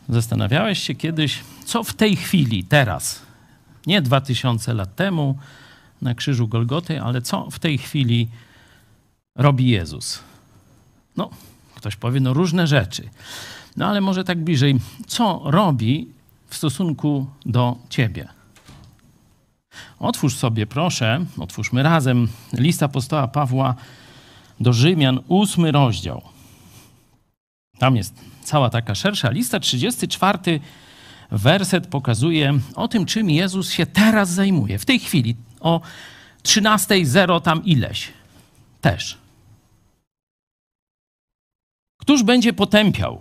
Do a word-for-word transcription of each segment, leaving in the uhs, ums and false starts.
Zastanawiałeś się kiedyś, co w tej chwili, teraz, nie dwa tysiące lat temu na krzyżu Golgoty, ale co w tej chwili robi Jezus? No, ktoś powie, no różne rzeczy. No ale może tak bliżej, co robi w stosunku do ciebie? Otwórz sobie, proszę, otwórzmy razem list apostoła Pawła do Rzymian, ósmy rozdział. Tam jest cała taka szersza lista. trzydziesty czwarty werset pokazuje o tym, czym Jezus się teraz zajmuje. W tej chwili o trzynastej zero tam ileś. Też. Któż będzie potępiał?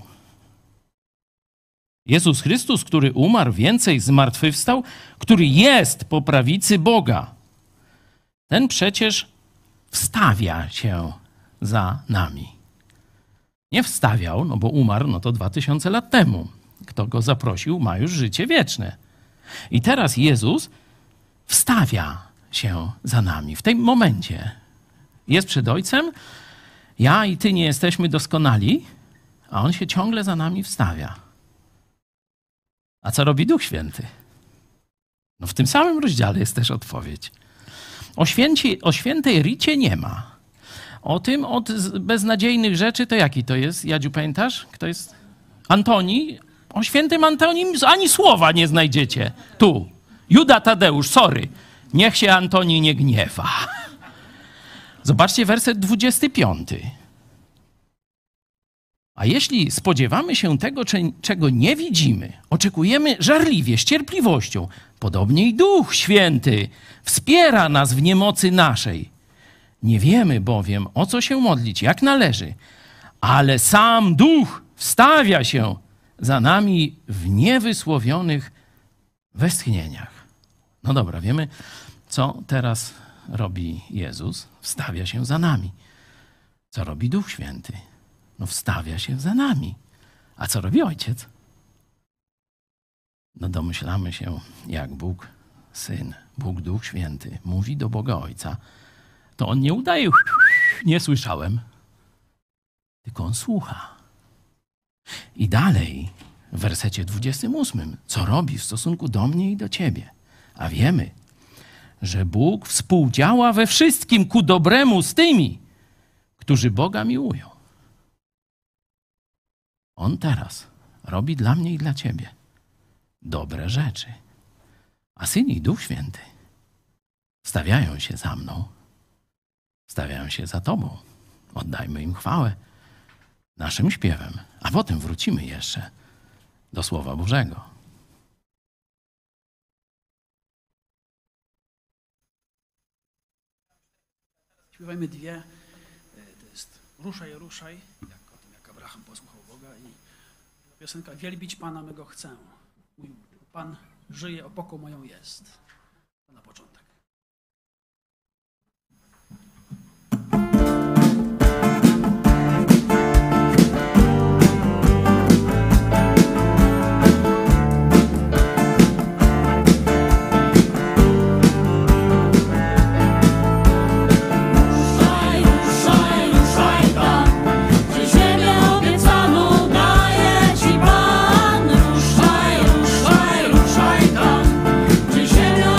Jezus Chrystus, który umarł, więcej zmartwychwstał, który jest po prawicy Boga. Ten przecież wstawia się za nami. Nie wstawiał, no bo umarł, no to dwa tysiące lat temu. Kto go zaprosił, ma już życie wieczne. I teraz Jezus wstawia się za nami. W tym momencie jest przed Ojcem. Ja i ty nie jesteśmy doskonali, a On się ciągle za nami wstawia. A co robi Duch Święty? No w tym samym rozdziale jest też odpowiedź. O, święci, o świętej Ricie nie ma. O tym od beznadziejnych rzeczy to jaki to jest? Jadziu, pamiętasz? Kto jest? Antoni? O świętym Antonim ani słowa nie znajdziecie. Tu. Juda Tadeusz, sorry. Niech się Antoni nie gniewa. Zobaczcie werset dwudziesty piąty. A jeśli spodziewamy się tego, czego nie widzimy, oczekujemy żarliwie, z cierpliwością, podobnie i Duch Święty wspiera nas w niemocy naszej. Nie wiemy bowiem, o co się modlić, jak należy, ale sam Duch wstawia się za nami w niewysłowionych westchnieniach. No dobra, wiemy, co teraz robi Jezus. Wstawia się za nami. Co robi Duch Święty? No wstawia się za nami. A co robi Ojciec? No domyślamy się, jak Bóg Syn, Bóg Duch Święty mówi do Boga Ojca, to On nie udaje, nie słyszałem, tylko On słucha. I dalej w wersecie dwudziestym ósmym, co robi w stosunku do mnie i do ciebie. A wiemy, że Bóg współdziała we wszystkim ku dobremu z tymi, którzy Boga miłują. On teraz robi dla mnie i dla ciebie dobre rzeczy. A Syn i Duch Święty stawiają się za mną, stawiają się za tobą. Oddajmy im chwałę naszym śpiewem, a potem wrócimy jeszcze do Słowa Bożego. Śpiewajmy dwie. To jest Ruszaj, ruszaj, jak o tym, jak Abraham posłuchał Boga, i piosenka Wielbić Pana mego chcę. Mój Pan żyje, opoką moją jest. To na początek. Ziemię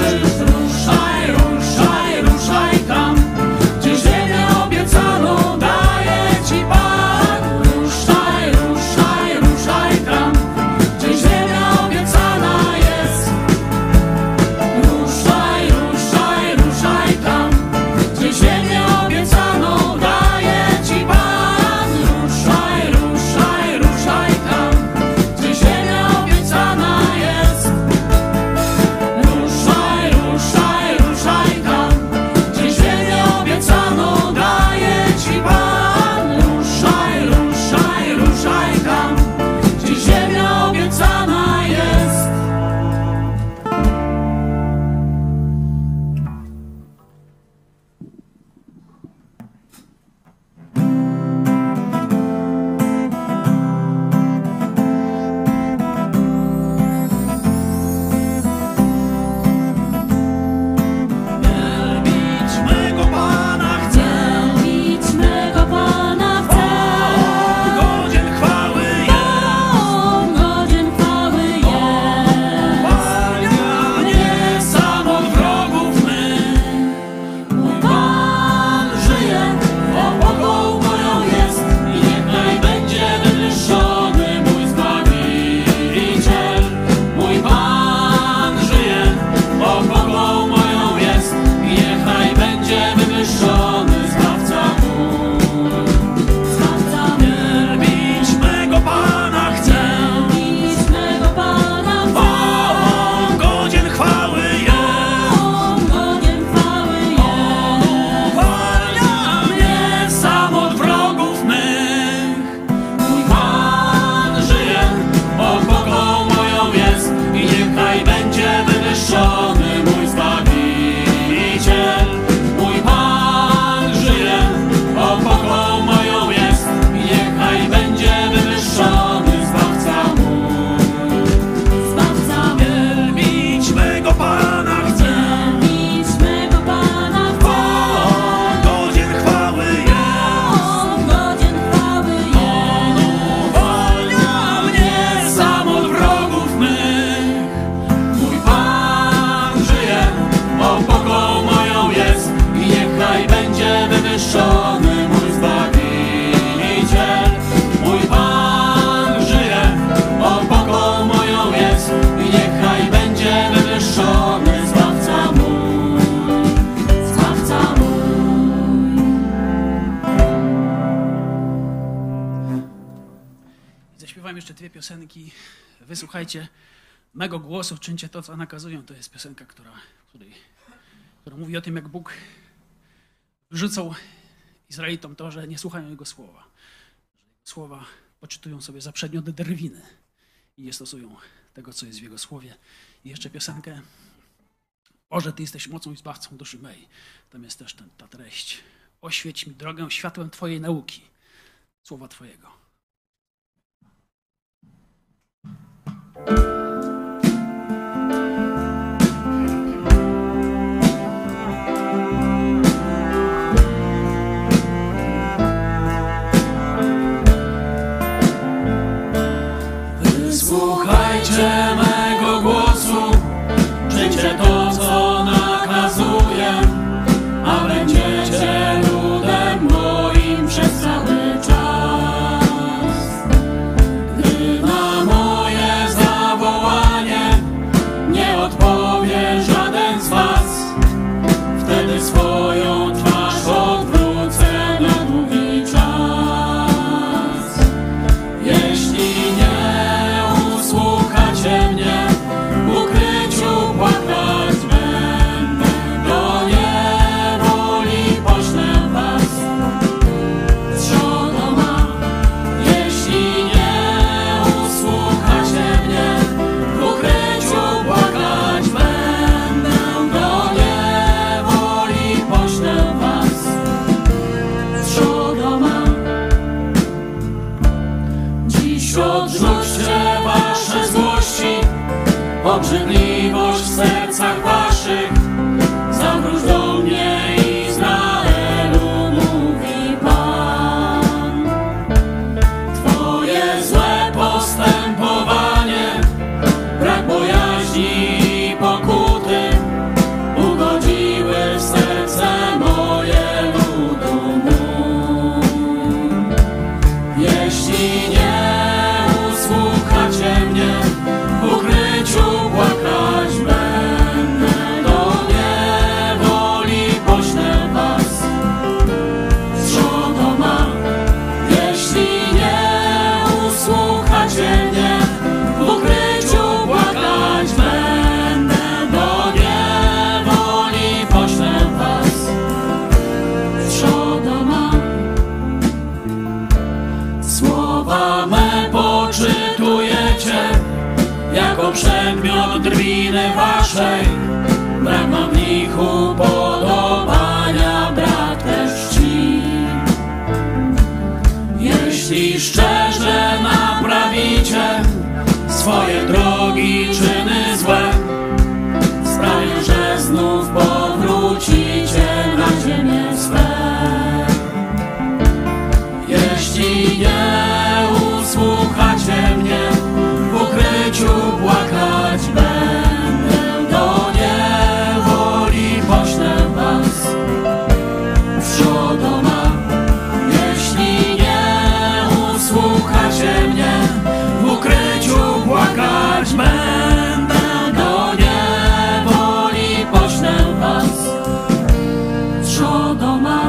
jeszcze dwie piosenki. Wysłuchajcie mego głosu, czyńcie to, co nakazują. To jest piosenka, która, której, która mówi o tym, jak Bóg wyrzucał Izraelitom to, że nie słuchają Jego słowa. Że Jego słowa poczytują sobie za przedmiot drwiny i nie stosują tego, co jest w Jego słowie. I jeszcze piosenkę Boże, Ty jesteś mocą i zbawcą duszy mej. Tam jest też ten, ta treść. Oświeć mi drogę światłem Twojej nauki, słowa Twojego. Wysłuchajcie mego głosu, czyńcie to, co nakazuję, a będziecie ludem moim przez cały czas. Gdy na moje zawołanie winy waszej, brak mam w nich upodobania, brak też czci. Jeśli szczerze naprawicie swoje drogi, czyny złe, sprawię, że znów powrócicie na ziemię swe. Jeśli nie usłuchacie mnie, w ukryciu płakać będę, do niewoli poślę was w Sodoma. Jeśli nie usłuchacie mnie, w ukryciu płakać będę, do niewoli poślę was z Sodoma.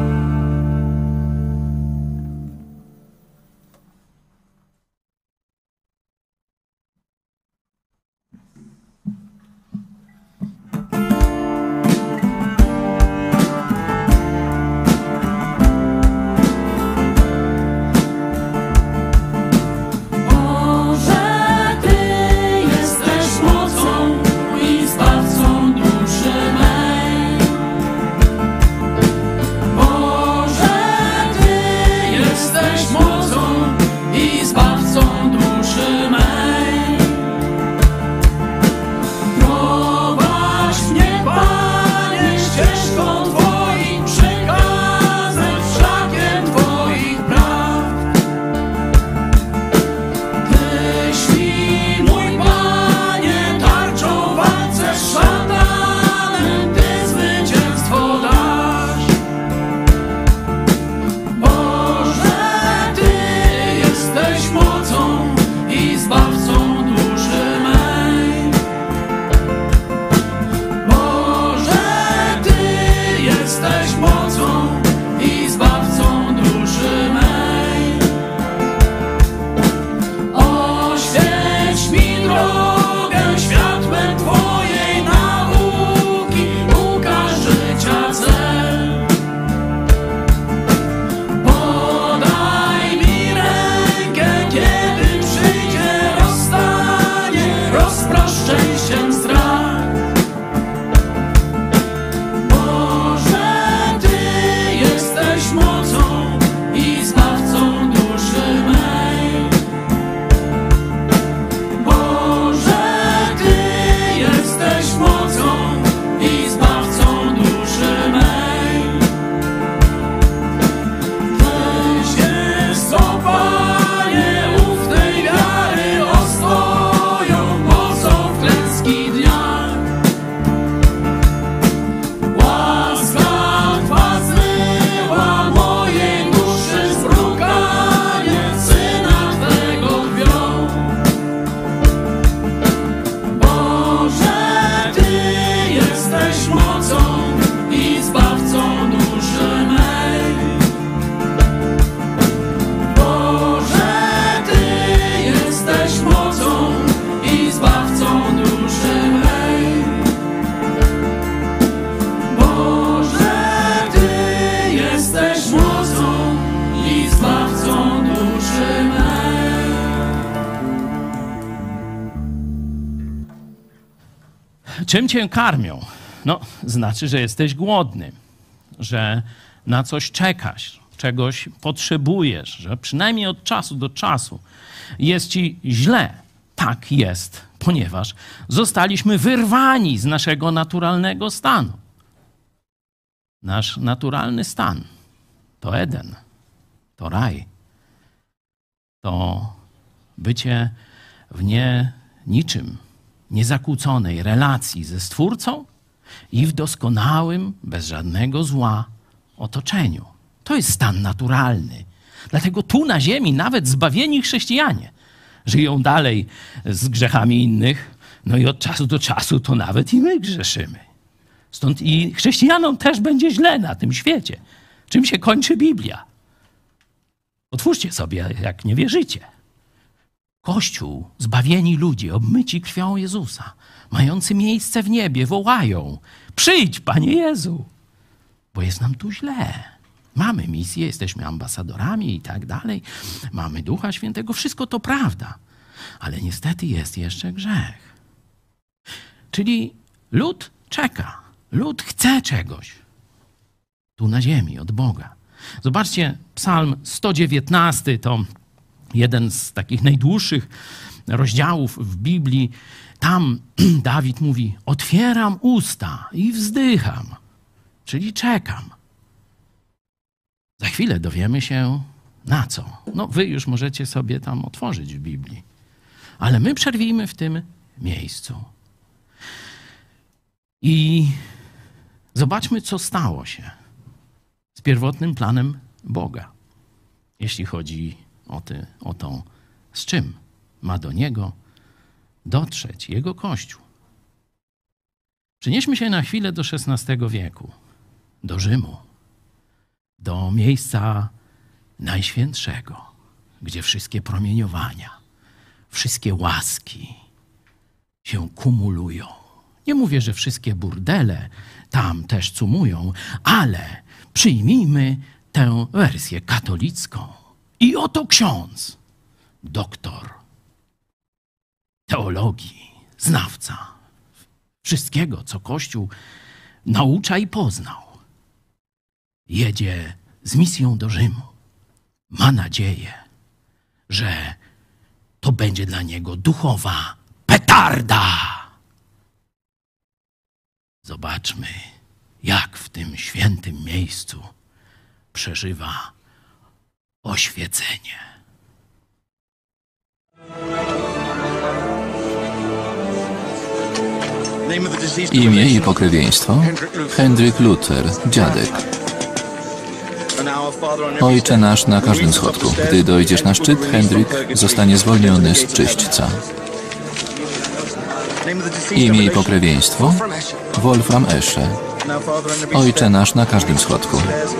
Czym cię karmią? No, znaczy, że jesteś głodny, że na coś czekasz, czegoś potrzebujesz, że przynajmniej od czasu do czasu jest ci źle. Tak jest, ponieważ zostaliśmy wyrwani z naszego naturalnego stanu. Nasz naturalny stan to Eden, to raj, to bycie w nie niczym, niezakłóconej relacji ze Stwórcą i w doskonałym, bez żadnego zła otoczeniu. To jest stan naturalny. Dlatego tu na ziemi nawet zbawieni chrześcijanie żyją dalej z grzechami innych, no i od czasu do czasu to nawet i my grzeszymy. Stąd i chrześcijanom też będzie źle na tym świecie. Czym się kończy Biblia? Otwórzcie sobie, jak nie wierzycie. Kościół, zbawieni ludzie, obmyci krwią Jezusa, mający miejsce w niebie, wołają: przyjdź, Panie Jezu, bo jest nam tu źle. Mamy misję, jesteśmy ambasadorami i tak dalej. Mamy Ducha Świętego, wszystko to prawda. Ale niestety jest jeszcze grzech. Czyli lud czeka. Lud chce czegoś. Tu na ziemi, od Boga. Zobaczcie, Psalm sto dziewiętnasty to jeden z takich najdłuższych rozdziałów w Biblii. Tam Dawid mówi, otwieram usta i wzdycham, czyli czekam. Za chwilę dowiemy się na co. No wy już możecie sobie tam otworzyć w Biblii. Ale my przerwijmy w tym miejscu. I zobaczmy, co stało się z pierwotnym planem Boga, jeśli chodzi o, ty, o to, z czym ma do Niego dotrzeć Jego Kościół. Przenieśmy się na chwilę do szesnastego wieku, do Rzymu, do miejsca Najświętszego, gdzie wszystkie promieniowania, wszystkie łaski się kumulują. Nie mówię, że wszystkie burdele tam też cumują, ale przyjmijmy tę wersję katolicką. I oto ksiądz, doktor teologii, znawca wszystkiego, co Kościół naucza i poznał, jedzie z misją do Rzymu. Ma nadzieję, że to będzie dla niego duchowa petarda. Zobaczmy, jak w tym świętym miejscu przeżywa oświecenie. Imię i pokrewieństwo? Hendryk Luther, dziadek. Ojcze nasz na każdym schodku. Gdy dojdziesz na szczyt, Hendryk zostanie zwolniony z czyśćca. Imię i pokrewieństwo? Wolfram Esche. Ojcze nasz na każdym schodku.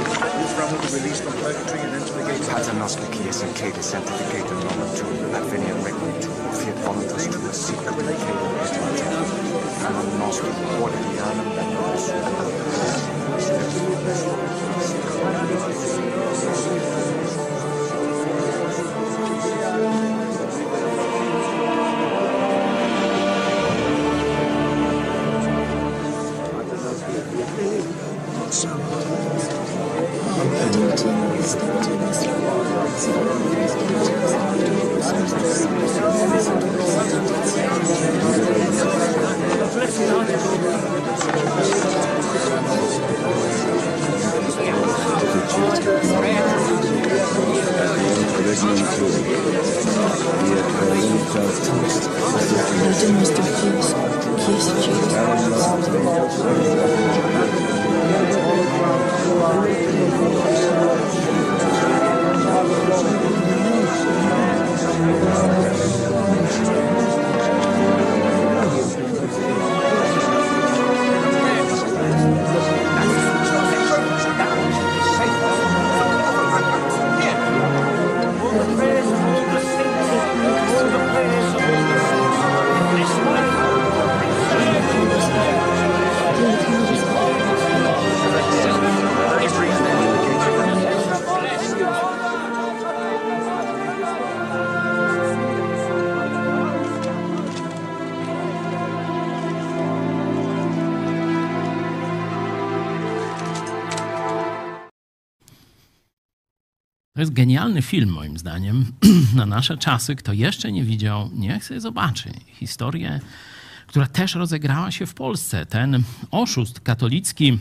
To jest genialny film, moim zdaniem. Na nasze czasy, kto jeszcze nie widział, niech sobie zobaczy historię, która też rozegrała się w Polsce. Ten oszust katolicki,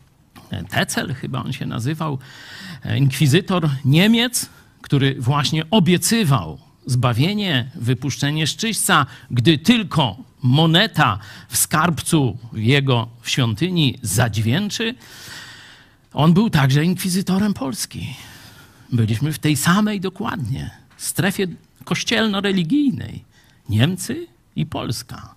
Tetzel chyba on się nazywał, inkwizytor Niemiec, który właśnie obiecywał zbawienie, wypuszczenie z czyśćca, gdy tylko moneta w skarbcu jego w świątyni zadźwięczy. On był także inkwizytorem Polski. Byliśmy w tej samej dokładnie strefie kościelno-religijnej. Niemcy i Polska.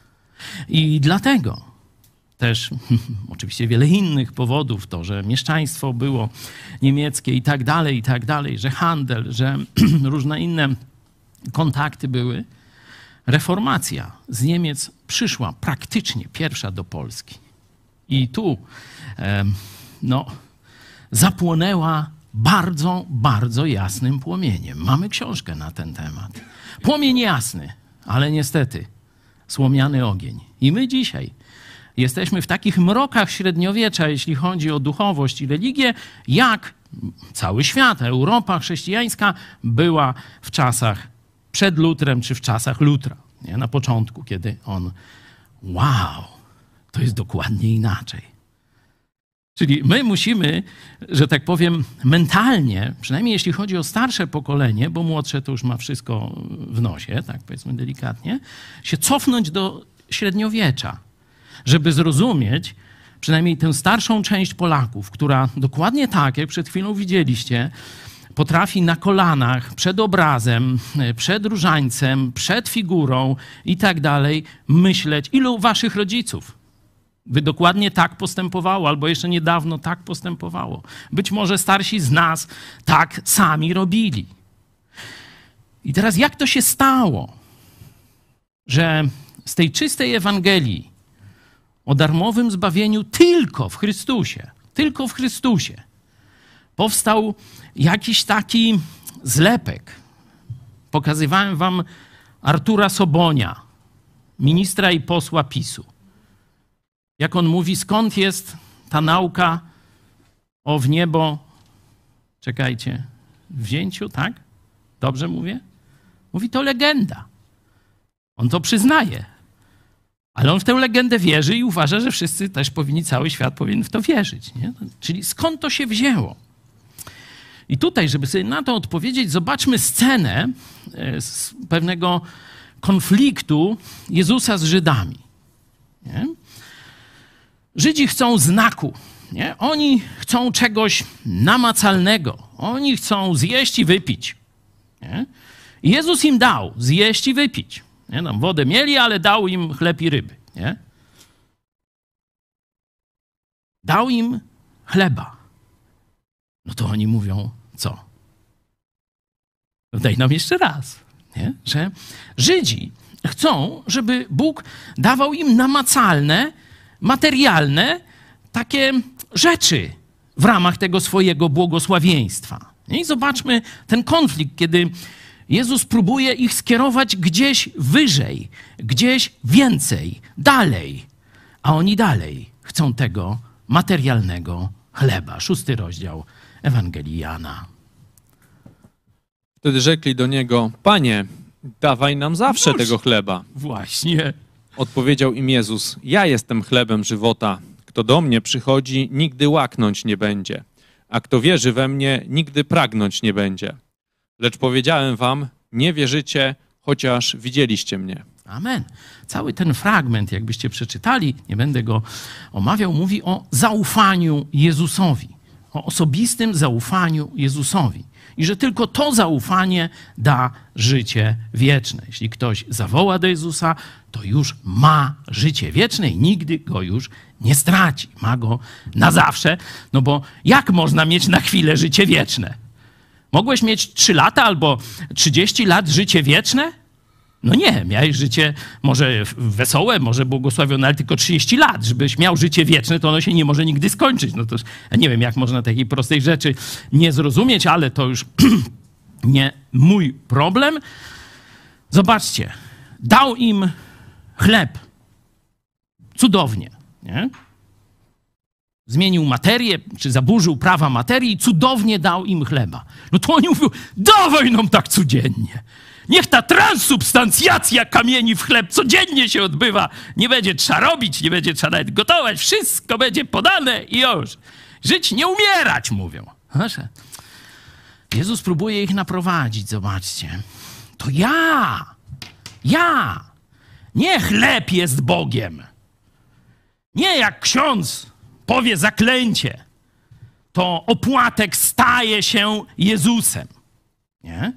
I dlatego też oczywiście wiele innych powodów, to, że mieszczaństwo było niemieckie i tak dalej, i tak dalej, że handel, że różne inne kontakty były. Reformacja z Niemiec przyszła praktycznie pierwsza do Polski. I tu no, zapłonęła bardzo, bardzo jasnym płomieniem. Mamy książkę na ten temat. Płomień jasny, ale niestety słomiany ogień. I my dzisiaj jesteśmy w takich mrokach średniowiecza, jeśli chodzi o duchowość i religię, jak cały świat, Europa chrześcijańska była w czasach przed Lutrem, czy w czasach Lutra. Nie? Na początku, kiedy on... Wow, to jest dokładnie inaczej. Czyli my musimy, że tak powiem, mentalnie, przynajmniej jeśli chodzi o starsze pokolenie, bo młodsze to już ma wszystko w nosie, tak powiedzmy delikatnie, się cofnąć do średniowiecza, żeby zrozumieć przynajmniej tę starszą część Polaków, która dokładnie tak, jak przed chwilą widzieliście, potrafi na kolanach, przed obrazem, przed różańcem, przed figurą i tak dalej myśleć. Ilu waszych rodziców by dokładnie tak postępowało, albo jeszcze niedawno tak postępowało? Być może starsi z nas tak sami robili. I teraz jak to się stało, że z tej czystej Ewangelii o darmowym zbawieniu tylko w Chrystusie, tylko w Chrystusie powstał jakiś taki zlepek. Pokazywałem wam Artura Sobonia, ministra i posła PiSu. Jak on mówi, skąd jest ta nauka o w niebo, czekajcie, wzięciu, tak? Dobrze mówię? Mówi, to legenda. On to przyznaje. Ale on w tę legendę wierzy i uważa, że wszyscy też powinni, cały świat powinien w to wierzyć. Nie? Czyli skąd to się wzięło? I tutaj, żeby sobie na to odpowiedzieć, zobaczmy scenę z pewnego konfliktu Jezusa z Żydami. Nie? Żydzi chcą znaku. Nie? Oni chcą czegoś namacalnego. Oni chcą zjeść i wypić. Nie? I Jezus im dał zjeść i wypić. Nie? Tam wodę mieli, ale dał im chleb i ryby. Nie? Dał im chleba. No to oni mówią, co? No daj nam jeszcze raz. Nie? Że Żydzi chcą, żeby Bóg dawał im namacalne, materialne takie rzeczy w ramach tego swojego błogosławieństwa. I zobaczmy ten konflikt, kiedy Jezus próbuje ich skierować gdzieś wyżej, gdzieś więcej, dalej, a oni dalej chcą tego materialnego chleba. Szósty rozdział Ewangelii Jana. Wtedy rzekli do niego, Panie, dawaj nam zawsze Noż, tego chleba. Właśnie. Odpowiedział im Jezus, ja jestem chlebem żywota. Kto do mnie przychodzi, nigdy łaknąć nie będzie, a kto wierzy we mnie, nigdy pragnąć nie będzie. Lecz powiedziałem wam, nie wierzycie, chociaż widzieliście mnie. Amen. Cały ten fragment, jakbyście przeczytali, nie będę go omawiał, mówi o zaufaniu Jezusowi, o osobistym zaufaniu Jezusowi. I że tylko to zaufanie da życie wieczne. Jeśli ktoś zawoła do Jezusa, to już ma życie wieczne i nigdy go już nie straci. Ma go na zawsze, no bo jak można mieć na chwilę życie wieczne? Mogłeś mieć trzy lata albo trzydzieści lat życie wieczne? No nie, miałeś życie może wesołe, może błogosławione, ale tylko trzydzieści lat. Żebyś miał życie wieczne, to ono się nie może nigdy skończyć. No to ja nie wiem, jak można takiej prostej rzeczy nie zrozumieć, ale to już nie mój problem. Zobaczcie, dał im chleb. Cudownie, nie? Zmienił materię, czy zaburzył prawa materii i cudownie dał im chleba. No to oni mówią, dawaj nam tak codziennie. Niech ta transsubstancjacja kamieni w chleb codziennie się odbywa. Nie będzie trzeba robić, nie będzie trzeba nawet gotować. Wszystko będzie podane i już. Żyć, nie umierać, mówią. Proszę. Jezus próbuje ich naprowadzić, zobaczcie. To ja, ja, nie chleb jest Bogiem. Nie jak ksiądz powie zaklęcie, to opłatek staje się Jezusem. Nie?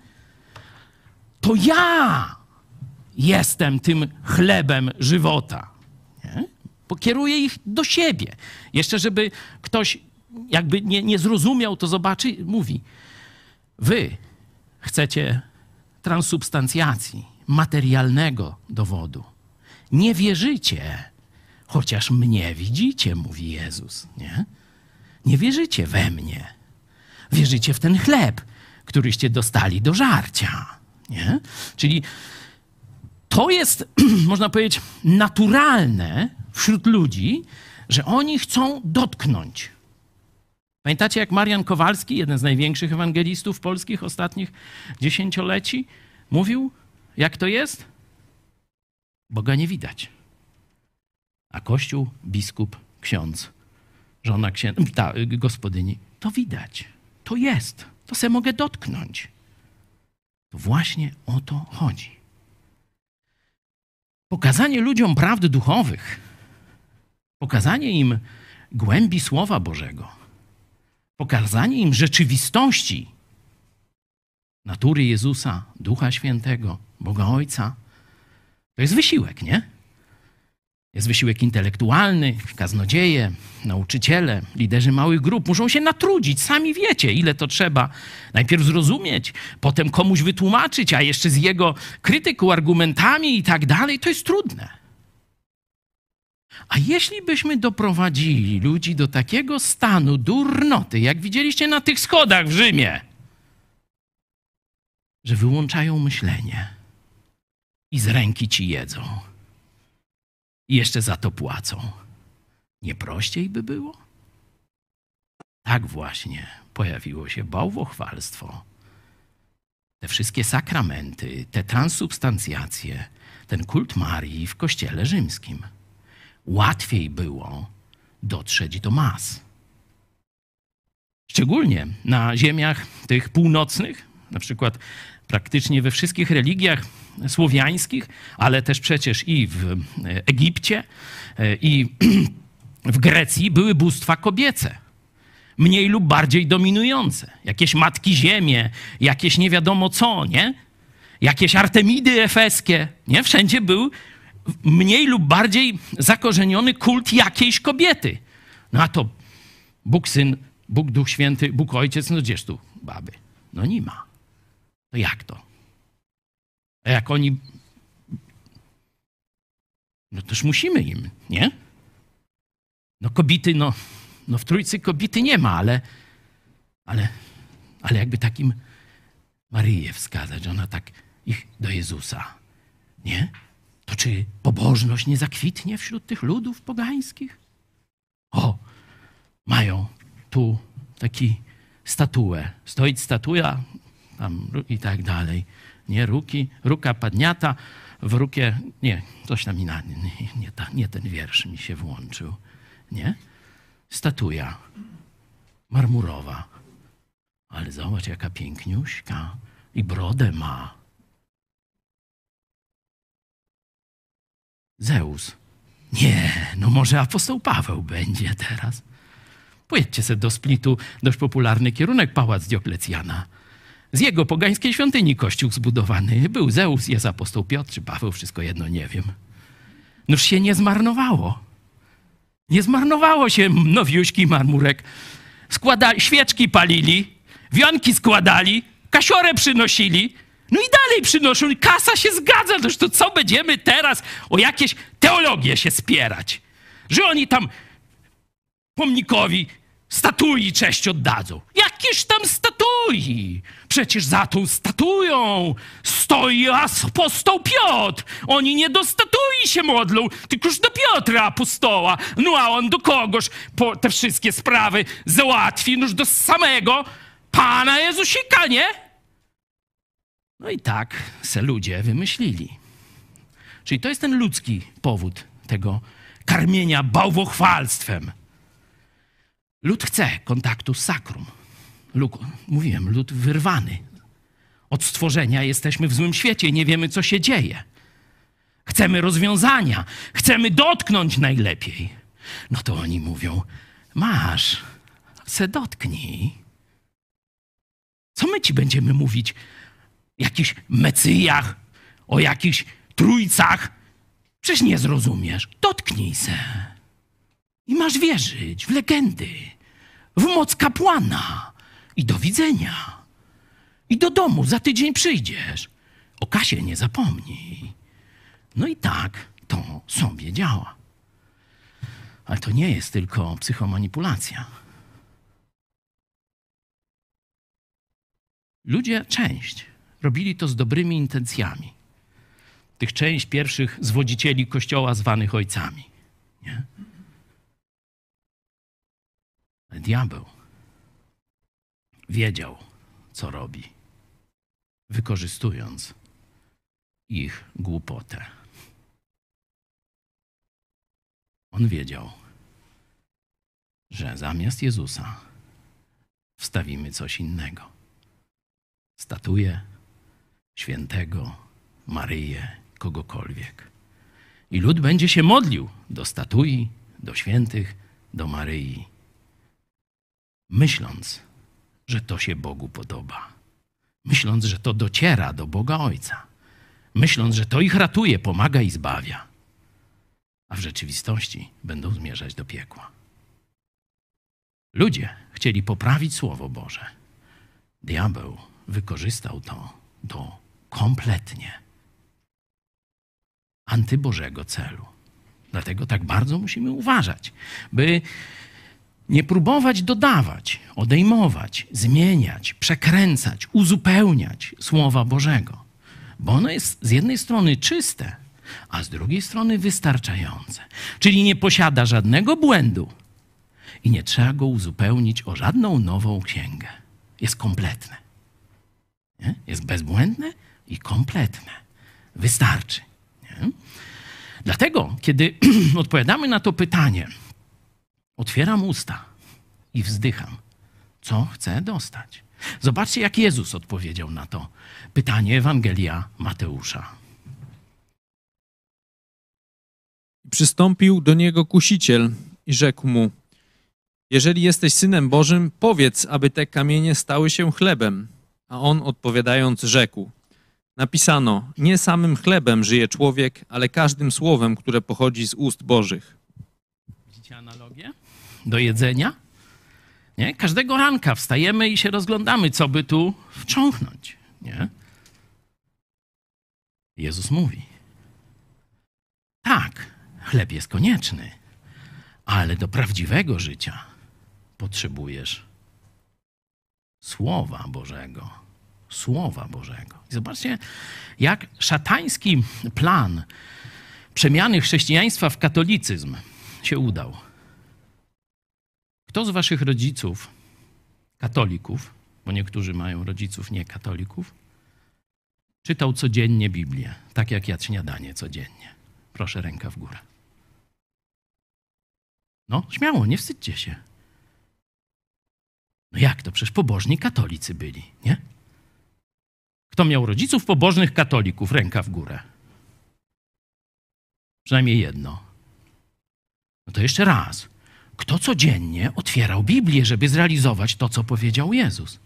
To ja jestem tym chlebem żywota. Nie? Pokieruję ich do siebie. Jeszcze, żeby ktoś jakby nie, nie zrozumiał, to zobaczy, mówi, wy chcecie transsubstancjacji, materialnego dowodu. Nie wierzycie, chociaż mnie widzicie, mówi Jezus. Nie, nie wierzycie we mnie. Wierzycie w ten chleb, któryście dostali do żarcia. Nie? Czyli to to jest, można powiedzieć, naturalne wśród ludzi, że oni chcą dotknąć. Pamiętacie, jak Marian Kowalski, jeden z największych ewangelistów polskich ostatnich dziesięcioleci, mówił, jak to jest? Boga nie widać. A Kościół, biskup, ksiądz, żona księdza, ta gospodyni, to widać. To jest. To se mogę dotknąć. To właśnie o to chodzi. Pokazanie ludziom prawd duchowych, pokazanie im głębi Słowa Bożego, pokazanie im rzeczywistości natury Jezusa, Ducha Świętego, Boga Ojca, to jest wysiłek, nie? Jest wysiłek intelektualny, kaznodzieje, nauczyciele, liderzy małych grup muszą się natrudzić. Sami wiecie, ile to trzeba najpierw zrozumieć, potem komuś wytłumaczyć, a jeszcze z jego krytyką, argumentami i tak dalej. To jest trudne. A jeśli byśmy doprowadzili ludzi do takiego stanu durnoty, jak widzieliście na tych schodach w Rzymie, że wyłączają myślenie i z ręki ci jedzą, i jeszcze za to płacą. Nie prościej by było? Tak właśnie pojawiło się bałwochwalstwo. Te wszystkie sakramenty, te transsubstancjacje, ten kult Marii w Kościele rzymskim. Łatwiej było dotrzeć do mas. Szczególnie na ziemiach tych północnych, na przykład praktycznie we wszystkich religiach słowiańskich, ale też przecież i w Egipcie, i w Grecji były bóstwa kobiece. Mniej lub bardziej dominujące. Jakieś matki ziemie, jakieś nie wiadomo co, nie? Jakieś Artemidy efeskie, nie? Wszędzie był mniej lub bardziej zakorzeniony kult jakiejś kobiety. No a to Bóg Syn, Bóg Duch Święty, Bóg Ojciec, no gdzież tu baby? No nie ma. To jak to? A jak oni... No toż musimy im, nie? No kobiety, no, no w Trójcy kobiety nie ma, ale, ale, ale jakby takim Maryję wskazać, ona tak ich do Jezusa, nie? To czy pobożność nie zakwitnie wśród tych ludów pogańskich? O, mają tu taki statuę, stoi statuja tam i tak dalej. Nie, ruki, ruka padniata, w rukie, nie, coś tam inaczej, nie, nie, ta, nie ten wiersz mi się włączył, nie? Statuja marmurowa, ale zobacz jaka piękniuśka i brodę ma. Zeus. Nie, no może apostoł Paweł będzie teraz. Pojedźcie sobie do Splitu, dość popularny kierunek, pałac Dioklecjana. Z jego pogańskiej świątyni kościół zbudowany. Był Zeus, jest apostoł Piotr czy Paweł, wszystko jedno, nie wiem. Noż się nie zmarnowało. Nie zmarnowało się nowiuśki marmurek. Składa, świeczki palili, wionki składali, kasiorę przynosili, no i dalej przynoszą. Kasa się zgadza, noż to co będziemy teraz o jakieś teologię się spierać? Że oni tam pomnikowi statui cześć oddadzą. Jakież tam statui? Przecież za tą statują stoi apostoł Piotr. Oni nie do statui się modlą, tylkoż do Piotra apostoła. No a on do kogoż po te wszystkie sprawy załatwi? Noż do samego Pana Jezusika, nie? No i tak se ludzie wymyślili. Czyli to jest ten ludzki powód tego karmienia bałwochwalstwem. Lud chce kontaktu z sakrum. Lud, mówiłem, lud wyrwany. Od stworzenia jesteśmy w złym świecie, nie wiemy, co się dzieje. Chcemy rozwiązania, chcemy dotknąć najlepiej. No to oni mówią, masz, se dotknij. Co my ci będziemy mówić? O jakichś mecyjach, o jakichś trójcach? Przecież nie zrozumiesz. Dotknij se. I masz wierzyć w legendy, w moc kapłana. I do widzenia. I do domu za tydzień przyjdziesz. O kasie nie zapomnij. No i tak to sobie działa. Ale to nie jest tylko psychomanipulacja. Ludzie, część, robili to z dobrymi intencjami. tych część pierwszych zwodzicieli Kościoła zwanych ojcami. Nie? Ale diabeł wiedział, co robi, wykorzystując ich głupotę. On wiedział, że zamiast Jezusa wstawimy coś innego. Statuję świętego, Maryję, kogokolwiek. I lud będzie się modlił do statui, do świętych, do Maryi, myśląc, że to się Bogu podoba. Myśląc, że to dociera do Boga Ojca. Myśląc, że to ich ratuje, pomaga i zbawia. A w rzeczywistości będą zmierzać do piekła. Ludzie chcieli poprawić Słowo Boże. Diabeł wykorzystał to do kompletnie antybożego celu. Dlatego tak bardzo musimy uważać, by nie próbować dodawać, odejmować, zmieniać, przekręcać, uzupełniać Słowa Bożego. Bo ono jest z jednej strony czyste, a z drugiej strony wystarczające. Czyli nie posiada żadnego błędu i nie trzeba go uzupełnić o żadną nową księgę. Jest kompletne. Nie? Jest bezbłędne i kompletne. Wystarczy. Nie? Dlatego, kiedy odpowiadamy na to pytanie, otwieram usta i wzdycham, co chcę dostać. Zobaczcie, jak Jezus odpowiedział na to pytanie, Ewangelia Mateusza. Przystąpił do niego kusiciel i rzekł mu: jeżeli jesteś Synem Bożym, powiedz, aby te kamienie stały się chlebem. A on odpowiadając rzekł: napisano, nie samym chlebem żyje człowiek, ale każdym słowem, które pochodzi z ust Bożych. Widzicie analogię do jedzenia? Nie? Każdego ranka wstajemy i się rozglądamy, co by tu wciągnąć. Nie? Jezus mówi: tak, chleb jest konieczny, ale do prawdziwego życia potrzebujesz Słowa Bożego. Słowa Bożego. I zobaczcie, jak szatański plan przemiany chrześcijaństwa w katolicyzm się udał. Kto z waszych rodziców, katolików, bo niektórzy mają rodziców nie katolików, czytał codziennie Biblię, tak jak jadł śniadanie codziennie? Proszę, ręka w górę. No, śmiało, nie wstydźcie się. No jak to? Przecież pobożni katolicy byli, nie? Kto miał rodziców pobożnych katolików? Ręka w górę. Przynajmniej jedno. No to jeszcze raz. Kto codziennie otwierał Biblię, żeby zrealizować to, co powiedział Jezus?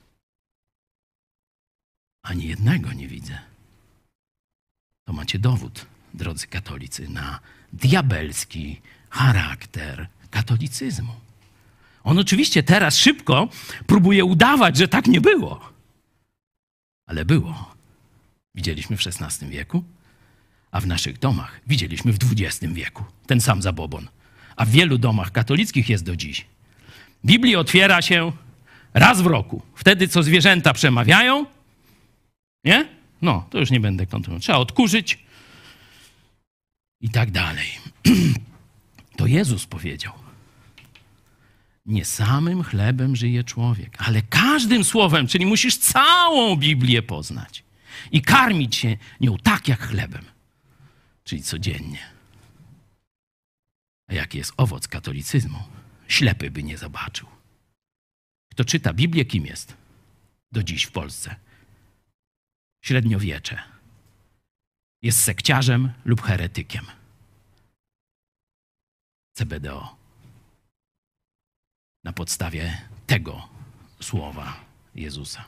Ani jednego nie widzę. To macie dowód, drodzy katolicy, na diabelski charakter katolicyzmu. On oczywiście teraz szybko próbuje udawać, że tak nie było. Ale było. Widzieliśmy w szesnastym wieku, a w naszych domach widzieliśmy w dwudziestym wieku. Ten sam zabobon. A w wielu domach katolickich jest do dziś. Biblia otwiera się raz w roku. Wtedy, co zwierzęta przemawiają, nie? No, to już nie będę kontynuował. Trzeba odkurzyć i tak dalej. To Jezus powiedział: nie samym chlebem żyje człowiek, ale każdym słowem, czyli musisz całą Biblię poznać i karmić się nią tak jak chlebem, czyli codziennie. A jaki jest owoc katolicyzmu? Ślepy by nie zobaczył. Kto czyta Biblię, kim jest? Do dziś w Polsce. Średniowiecze. Jest sekciarzem lub heretykiem. C B D O. Na podstawie tego słowa Jezusa.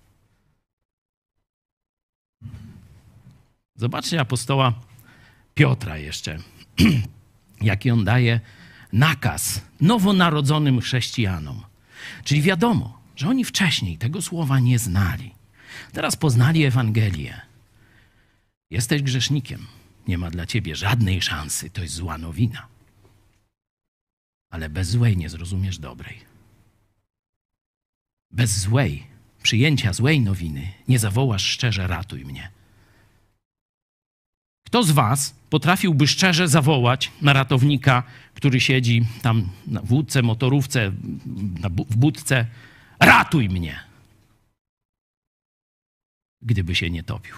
Zobaczcie apostoła Piotra jeszcze, jaki on daje nakaz nowonarodzonym chrześcijanom. Czyli wiadomo, że oni wcześniej tego słowa nie znali. Teraz poznali Ewangelię. Jesteś grzesznikiem. Nie ma dla ciebie żadnej szansy. To jest zła nowina. Ale bez złej nie zrozumiesz dobrej. Bez złej, przyjęcia złej nowiny nie zawołasz szczerze: ratuj mnie. Kto z was potrafiłby szczerze zawołać na ratownika, który siedzi tam na wódce, motorówce, na bu- w budce: ratuj mnie, gdyby się nie topił?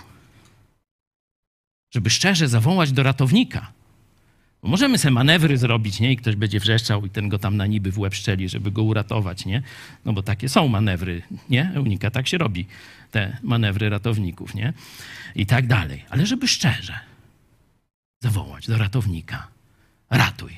Żeby szczerze zawołać do ratownika. Bo możemy sobie manewry zrobić, nie? I ktoś będzie wrzeszczał i ten go tam na niby w łeb szczeli, żeby go uratować, nie? No bo takie są manewry, nie? Eunika, tak się robi, te manewry ratowników, nie? I tak dalej. Ale żeby szczerze zawołać do ratownika: ratuj.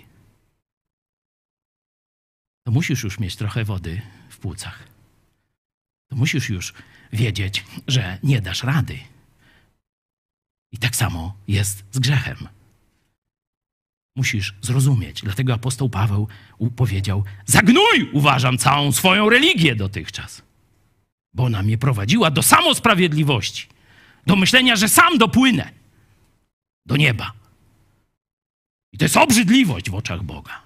To musisz już mieć trochę wody w płucach. To musisz już wiedzieć, że nie dasz rady. I tak samo jest z grzechem. Musisz zrozumieć. Dlatego apostoł Paweł powiedział: zagnój, uważam, całą swoją religię dotychczas. Bo ona mnie prowadziła do samosprawiedliwości. Do myślenia, że sam dopłynę do nieba. I to jest obrzydliwość w oczach Boga.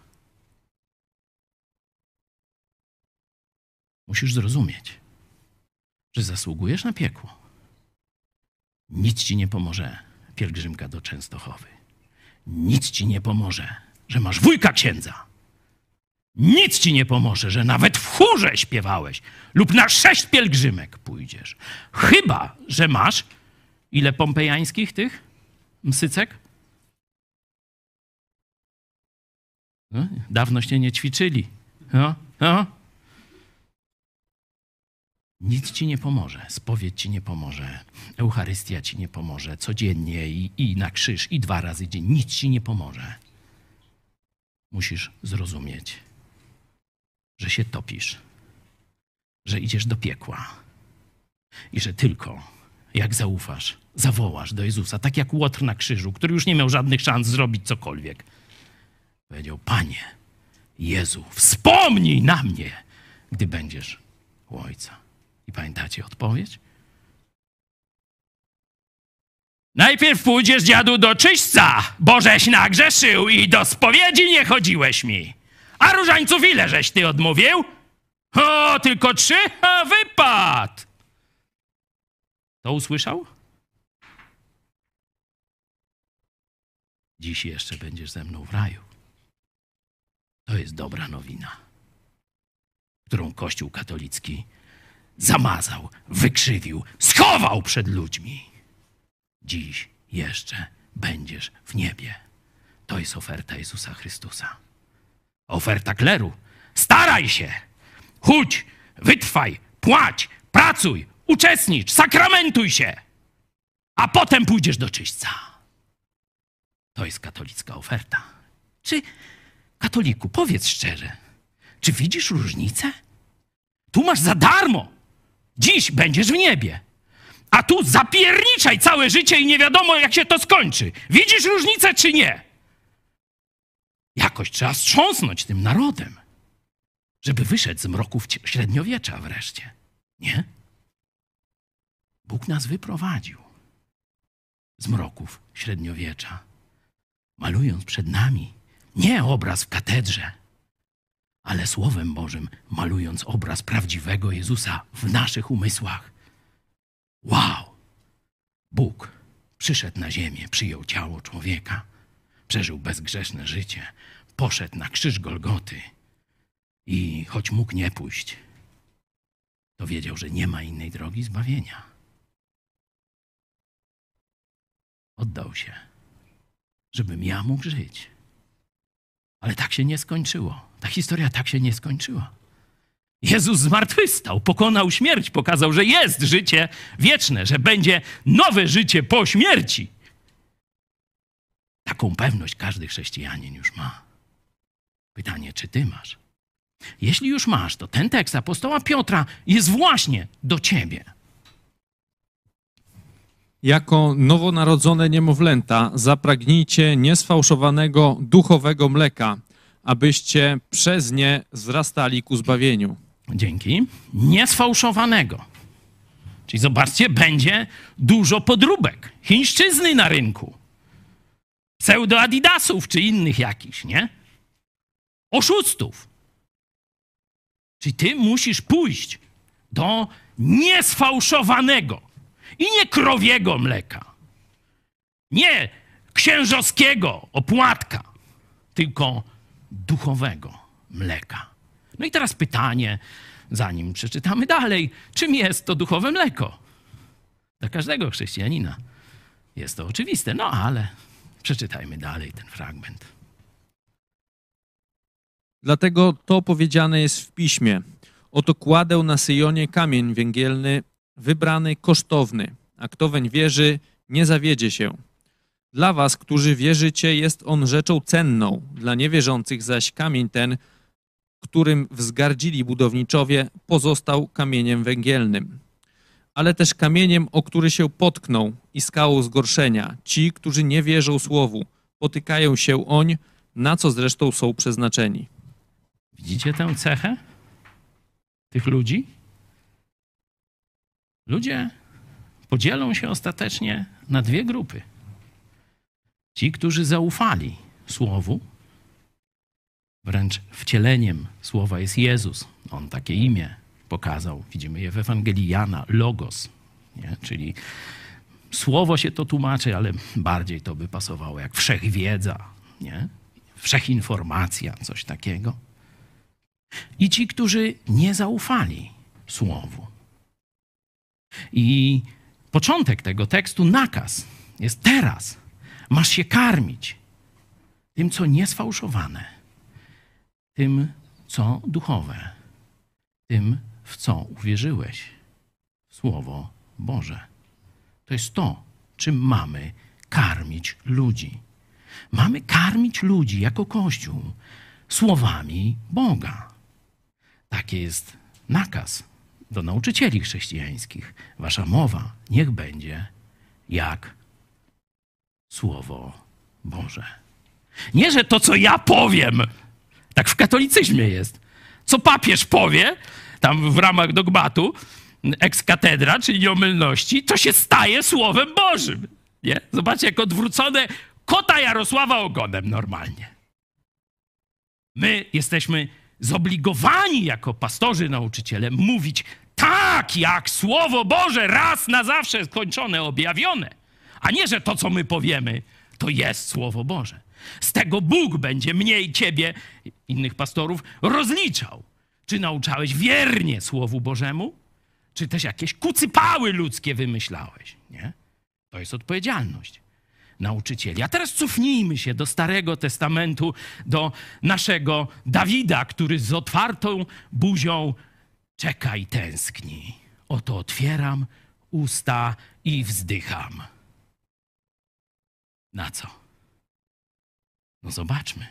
Musisz zrozumieć, że zasługujesz na piekło. Nic ci nie pomoże pielgrzymka do Częstochowy. Nic ci nie pomoże, że masz wujka księdza. Nic ci nie pomoże, że nawet w chórze śpiewałeś lub na sześć pielgrzymek pójdziesz. Chyba że masz ile pompejańskich tych msycek? No, dawnoście nie ćwiczyli. No, no. Nic ci nie pomoże, spowiedź ci nie pomoże, Eucharystia ci nie pomoże, codziennie i, i na krzyż, i dwa razy dzień. Nic ci nie pomoże. Musisz zrozumieć, że się topisz, że idziesz do piekła i że tylko jak zaufasz, zawołasz do Jezusa, tak jak Łotr na krzyżu, który już nie miał żadnych szans zrobić cokolwiek. Powiedział: Panie Jezu, wspomnij na mnie, gdy będziesz u Ojca. I pamiętacie odpowiedź? Najpierw pójdziesz, dziadu, do czyśćca, bo żeś nagrzeszył i do spowiedzi nie chodziłeś mi. A różańców ile żeś ty odmówił? O, tylko trzy? A wypad! To usłyszał? Dziś jeszcze będziesz ze mną w raju. To jest dobra nowina, którą Kościół katolicki zamazał, wykrzywił, schował przed ludźmi. Dziś jeszcze będziesz w niebie. To jest oferta Jezusa Chrystusa. Oferta kleru. Staraj się, chudź, wytrwaj, płać, pracuj, uczestnicz, sakramentuj się, a potem pójdziesz do czyśćca. To jest katolicka oferta. Czy, katoliku, powiedz szczerze, czy widzisz różnicę? Tu masz za darmo. Dziś będziesz w niebie. A tu zapierniczaj całe życie i nie wiadomo, jak się to skończy. Widzisz różnicę, czy nie? Jakoś trzeba wstrząsnąć tym narodem, żeby wyszedł z mroków średniowiecza wreszcie. Nie? Bóg nas wyprowadził z mroków średniowiecza, malując przed nami nie obraz w katedrze, ale Słowem Bożym malując obraz prawdziwego Jezusa w naszych umysłach. Wow! Bóg przyszedł na ziemię, przyjął ciało człowieka, przeżył bezgrzeszne życie, poszedł na krzyż Golgoty i choć mógł nie pójść, to wiedział, że nie ma innej drogi zbawienia. Oddał się, żebym ja mógł żyć. Ale tak się nie skończyło. Ta historia tak się nie skończyła. Jezus zmartwychwstał, pokonał śmierć, pokazał, że jest życie wieczne, że będzie nowe życie po śmierci. Taką pewność każdy chrześcijanin już ma. Pytanie, czy ty masz? Jeśli już masz, to ten tekst apostoła Piotra jest właśnie do ciebie. Jako nowonarodzone niemowlęta zapragnijcie niesfałszowanego duchowego mleka, abyście przez nie wzrastali ku zbawieniu. Dzięki. Niesfałszowanego. Czyli zobaczcie, będzie dużo podróbek, chińszczyzny na rynku, pseudo-adidasów czy innych jakichś, nie? Oszustów. Czyli ty musisz pójść do niesfałszowanego i nie krowiego mleka. Nie księżowskiego opłatka, tylko duchowego mleka. No i teraz pytanie, zanim przeczytamy dalej, czym jest to duchowe mleko? Dla każdego chrześcijanina jest to oczywiste, no ale przeczytajmy dalej ten fragment. Dlatego to powiedziane jest w Piśmie. Oto kładę na Syjonie kamień węgielny, wybrany, kosztowny, a kto weń wierzy, nie zawiedzie się. Dla was, którzy wierzycie, jest on rzeczą cenną, dla niewierzących zaś kamień ten, którym wzgardzili budowniczowie, pozostał kamieniem węgielnym. Ale też kamieniem, o który się potknął i skałą zgorszenia. Ci, którzy nie wierzą słowu, potykają się oń, na co zresztą są przeznaczeni. Widzicie tę cechę tych ludzi? Ludzie podzielą się ostatecznie na dwie grupy. Ci, którzy zaufali Słowu, wręcz wcieleniem Słowa jest Jezus. On takie imię pokazał. Widzimy je w Ewangelii Jana, Logos. Nie? Czyli Słowo się to tłumaczy, ale bardziej to by pasowało jak wszechwiedza, nie? Wszechinformacja, coś takiego. I ci, którzy nie zaufali Słowu. I początek tego tekstu, nakaz, jest teraz. Masz się karmić tym, co niesfałszowane, tym, co duchowe, tym, w co uwierzyłeś, w Słowo Boże. To jest to, czym mamy karmić ludzi. Mamy karmić ludzi jako Kościół słowami Boga. Taki jest nakaz do nauczycieli chrześcijańskich. Wasza mowa niech będzie jak Słowo Boże. Nie, że to, co ja powiem, tak w katolicyzmie jest, co papież powie, tam w ramach dogmatu, ex cathedra, czyli nieomylności, to się staje Słowem Bożym. Nie? Zobaczcie, jak odwrócone kota Jarosława ogonem normalnie. My jesteśmy zobligowani jako pastorzy, nauczyciele mówić tak, jak Słowo Boże, raz na zawsze skończone, objawione, a nie, że to, co my powiemy, to jest Słowo Boże. Z tego Bóg będzie mnie i ciebie, innych pastorów, rozliczał. Czy nauczałeś wiernie Słowu Bożemu, czy też jakieś kucypały ludzkie wymyślałeś, nie? To jest odpowiedzialność nauczycieli. A teraz cofnijmy się do Starego Testamentu, do naszego Dawida, który z otwartą buzią czeka i tęskni. Oto otwieram usta i wzdycham. Na co? No zobaczmy.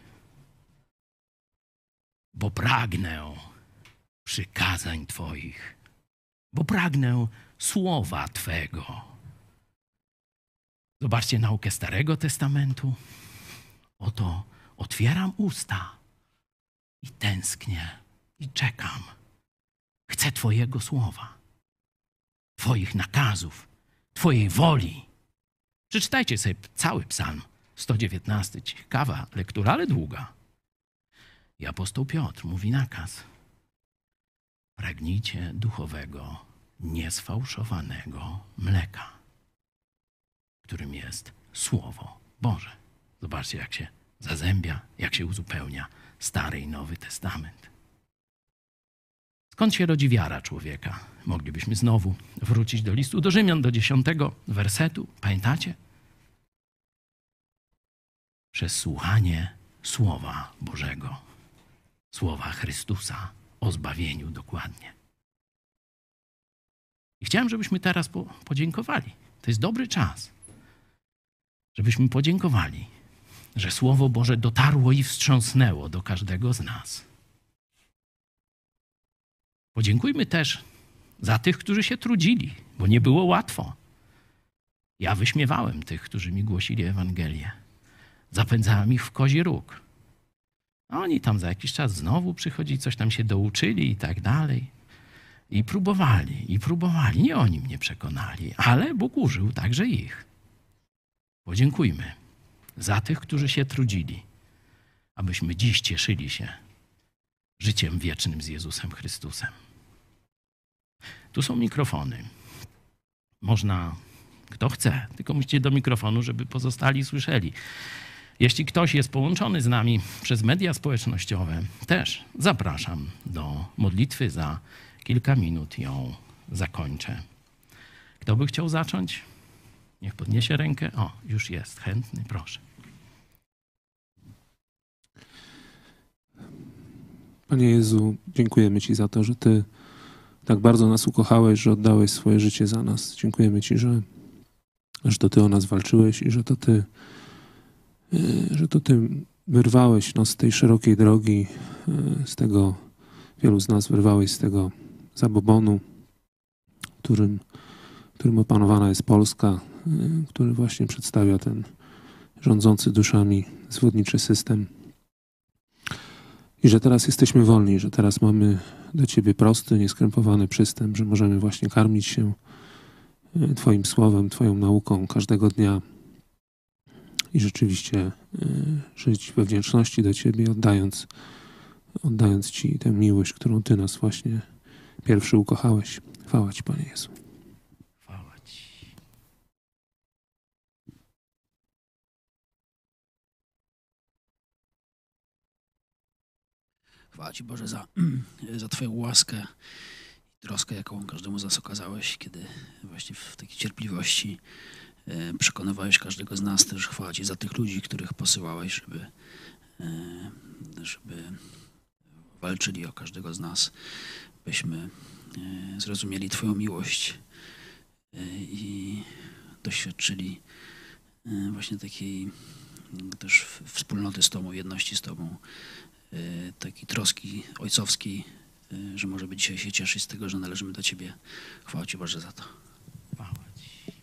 Bo pragnę przykazań Twoich, bo pragnę słowa Twego. Zobaczcie naukę Starego Testamentu. Oto otwieram usta i tęsknię i czekam. Chcę Twojego słowa, Twoich nakazów, Twojej woli. Przeczytajcie sobie cały psalm sto dziewiętnasty. Ciekawa lektura, ale długa. I apostoł Piotr mówi nakaz. Pragnijcie duchowego, niesfałszowanego mleka, którym jest Słowo Boże. Zobaczcie, jak się zazębia, jak się uzupełnia Stary i Nowy Testament. Skąd się rodzi wiara człowieka? Moglibyśmy znowu wrócić do listu do Rzymian, do dziesiątego wersetu. Pamiętacie? Przez słuchanie Słowa Bożego. Słowa Chrystusa o zbawieniu dokładnie. I chciałem, żebyśmy teraz po, podziękowali. To jest dobry czas, żebyśmy podziękowali, że Słowo Boże dotarło i wstrząsnęło do każdego z nas. Podziękujmy też za tych, którzy się trudzili, bo nie było łatwo. Ja wyśmiewałem tych, którzy mi głosili Ewangelię. Zapędzałem ich w kozi róg. A oni tam za jakiś czas znowu przychodzili, coś tam się douczyli i tak dalej. I próbowali, i próbowali. Nie oni mnie przekonali, ale Bóg użył także ich. Podziękujmy za tych, którzy się trudzili, abyśmy dziś cieszyli się życiem wiecznym z Jezusem Chrystusem. Tu są mikrofony. Można Kto chce, tylko musicie do mikrofonu, żeby pozostali słyszeli. Jeśli ktoś jest połączony z nami przez media społecznościowe, też zapraszam do modlitwy. Za kilka minut ją zakończę. Kto by chciał zacząć? Niech podniesie rękę. O, już jest chętny, proszę. Panie Jezu, dziękujemy Ci za to, że Ty tak bardzo nas ukochałeś, że oddałeś swoje życie za nas. Dziękujemy Ci, że, że to Ty o nas walczyłeś i że to Ty, że to Ty wyrwałeś nas z tej szerokiej drogi, z tego, wielu z nas wyrwałeś z tego zabobonu, którym, którym opanowana jest Polska, który właśnie przedstawia ten rządzący duszami zwodniczy system. I że teraz jesteśmy wolni, że teraz mamy do Ciebie prosty, nieskrępowany przystęp, że możemy właśnie karmić się Twoim słowem, Twoją nauką każdego dnia i rzeczywiście żyć we wdzięczności do Ciebie, oddając, oddając Ci tę miłość, którą Ty nas właśnie pierwszy ukochałeś. Chwała Ci, Panie Jezu. Chwała Ci. Chwała Ci, Boże, za, za Twoją łaskę i troskę, jaką każdemu z nas okazałeś, kiedy właśnie w takiej cierpliwości przekonywałeś każdego z nas. Też chwała Ci za tych ludzi, których posyłałeś, żeby, żeby walczyli o każdego z nas, byśmy zrozumieli Twoją miłość i doświadczyli właśnie takiej też wspólnoty z Tobą, jedności z Tobą, takiej troski ojcowskiej, że możemy dzisiaj się cieszyć z tego, że należymy do Ciebie. Chwała Ci, Boże, za to. Chwała Ci.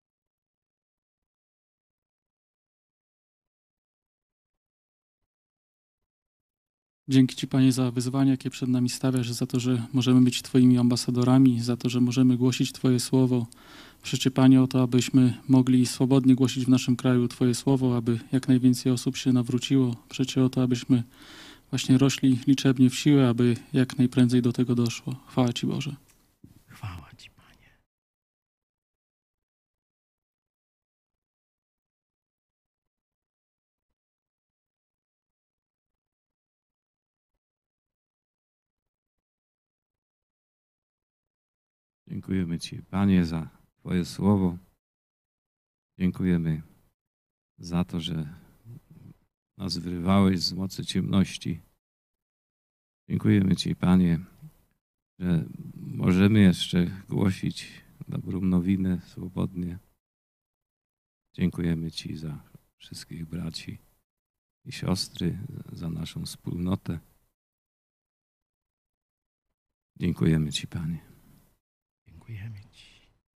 Dzięki Ci, Panie, za wyzwania, jakie przed nami stawiasz, za to, że możemy być Twoimi ambasadorami, za to, że możemy głosić Twoje słowo. Proszę Cię, Panie, o to, abyśmy mogli swobodnie głosić w naszym kraju Twoje słowo, aby jak najwięcej osób się nawróciło. Proszę Cię o to, abyśmy właśnie rośli liczebnie w siłę, aby jak najprędzej do tego doszło. Chwała Ci, Boże. Chwała Ci, Panie. Dziękujemy Ci, Panie, za Twoje słowo. Dziękujemy za to, że nas wyrwałeś z mocy ciemności. Dziękujemy Ci, Panie, że możemy jeszcze głosić dobrą nowinę swobodnie. Dziękujemy Ci za wszystkich braci i siostry, za naszą wspólnotę. Dziękujemy Ci, Panie. Dziękujemy Ci.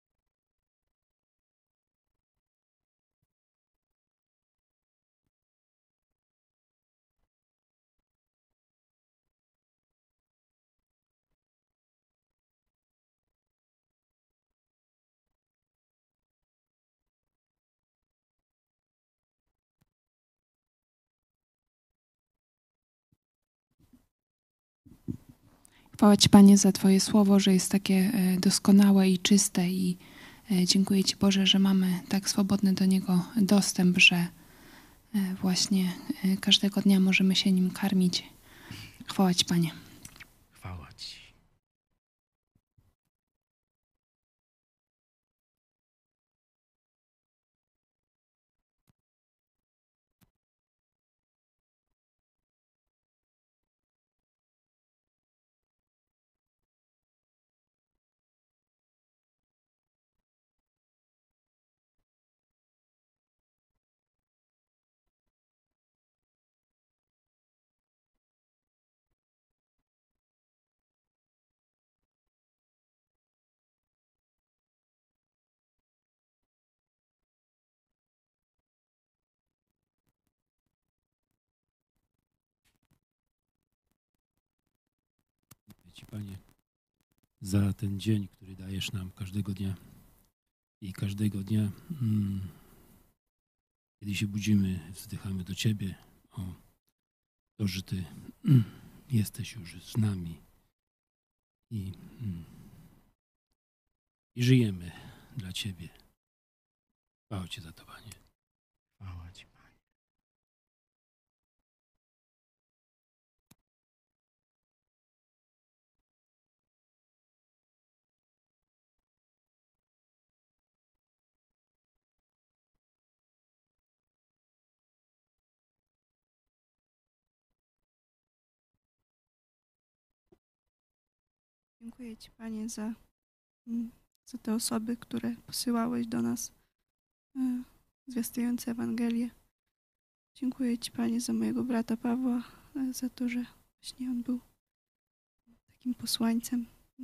Chwała Ci, Panie, za Twoje słowo, że jest takie doskonałe i czyste i dziękuję Ci, Boże, że mamy tak swobodny do niego dostęp, że właśnie każdego dnia możemy się nim karmić. Chwała Ci, Panie. Chwała Ci. Dziękuję Ci, Panie, za ten dzień, który dajesz nam każdego dnia. I każdego dnia, mm, kiedy się budzimy, wzdychamy do Ciebie o to, że Ty mm, jesteś już z nami i, mm, i żyjemy dla Ciebie. Chwała Ci za to, Panie. Chwała Ci, Panie. Dziękuję Ci, Panie, za, za te osoby, które posyłałeś do nas, zwiastujące Ewangelię. Dziękuję Ci, Panie, za mojego brata Pawła, za to, że właśnie on był takim posłańcem.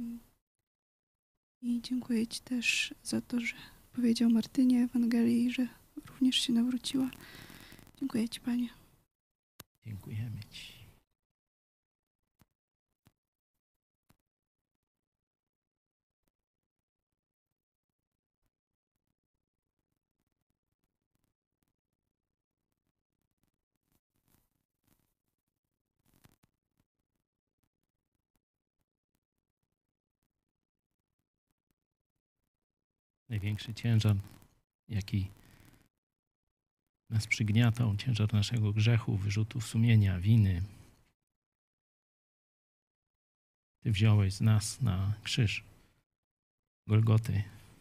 I dziękuję Ci też za to, że powiedział Martynie Ewangelię i że również się nawróciła. Dziękuję Ci, Panie. Dziękujemy Ci. Największy ciężar, jaki nas przygniatał, ciężar naszego grzechu, wyrzutów sumienia, winy. Ty wziąłeś z nas na krzyż Golgoty.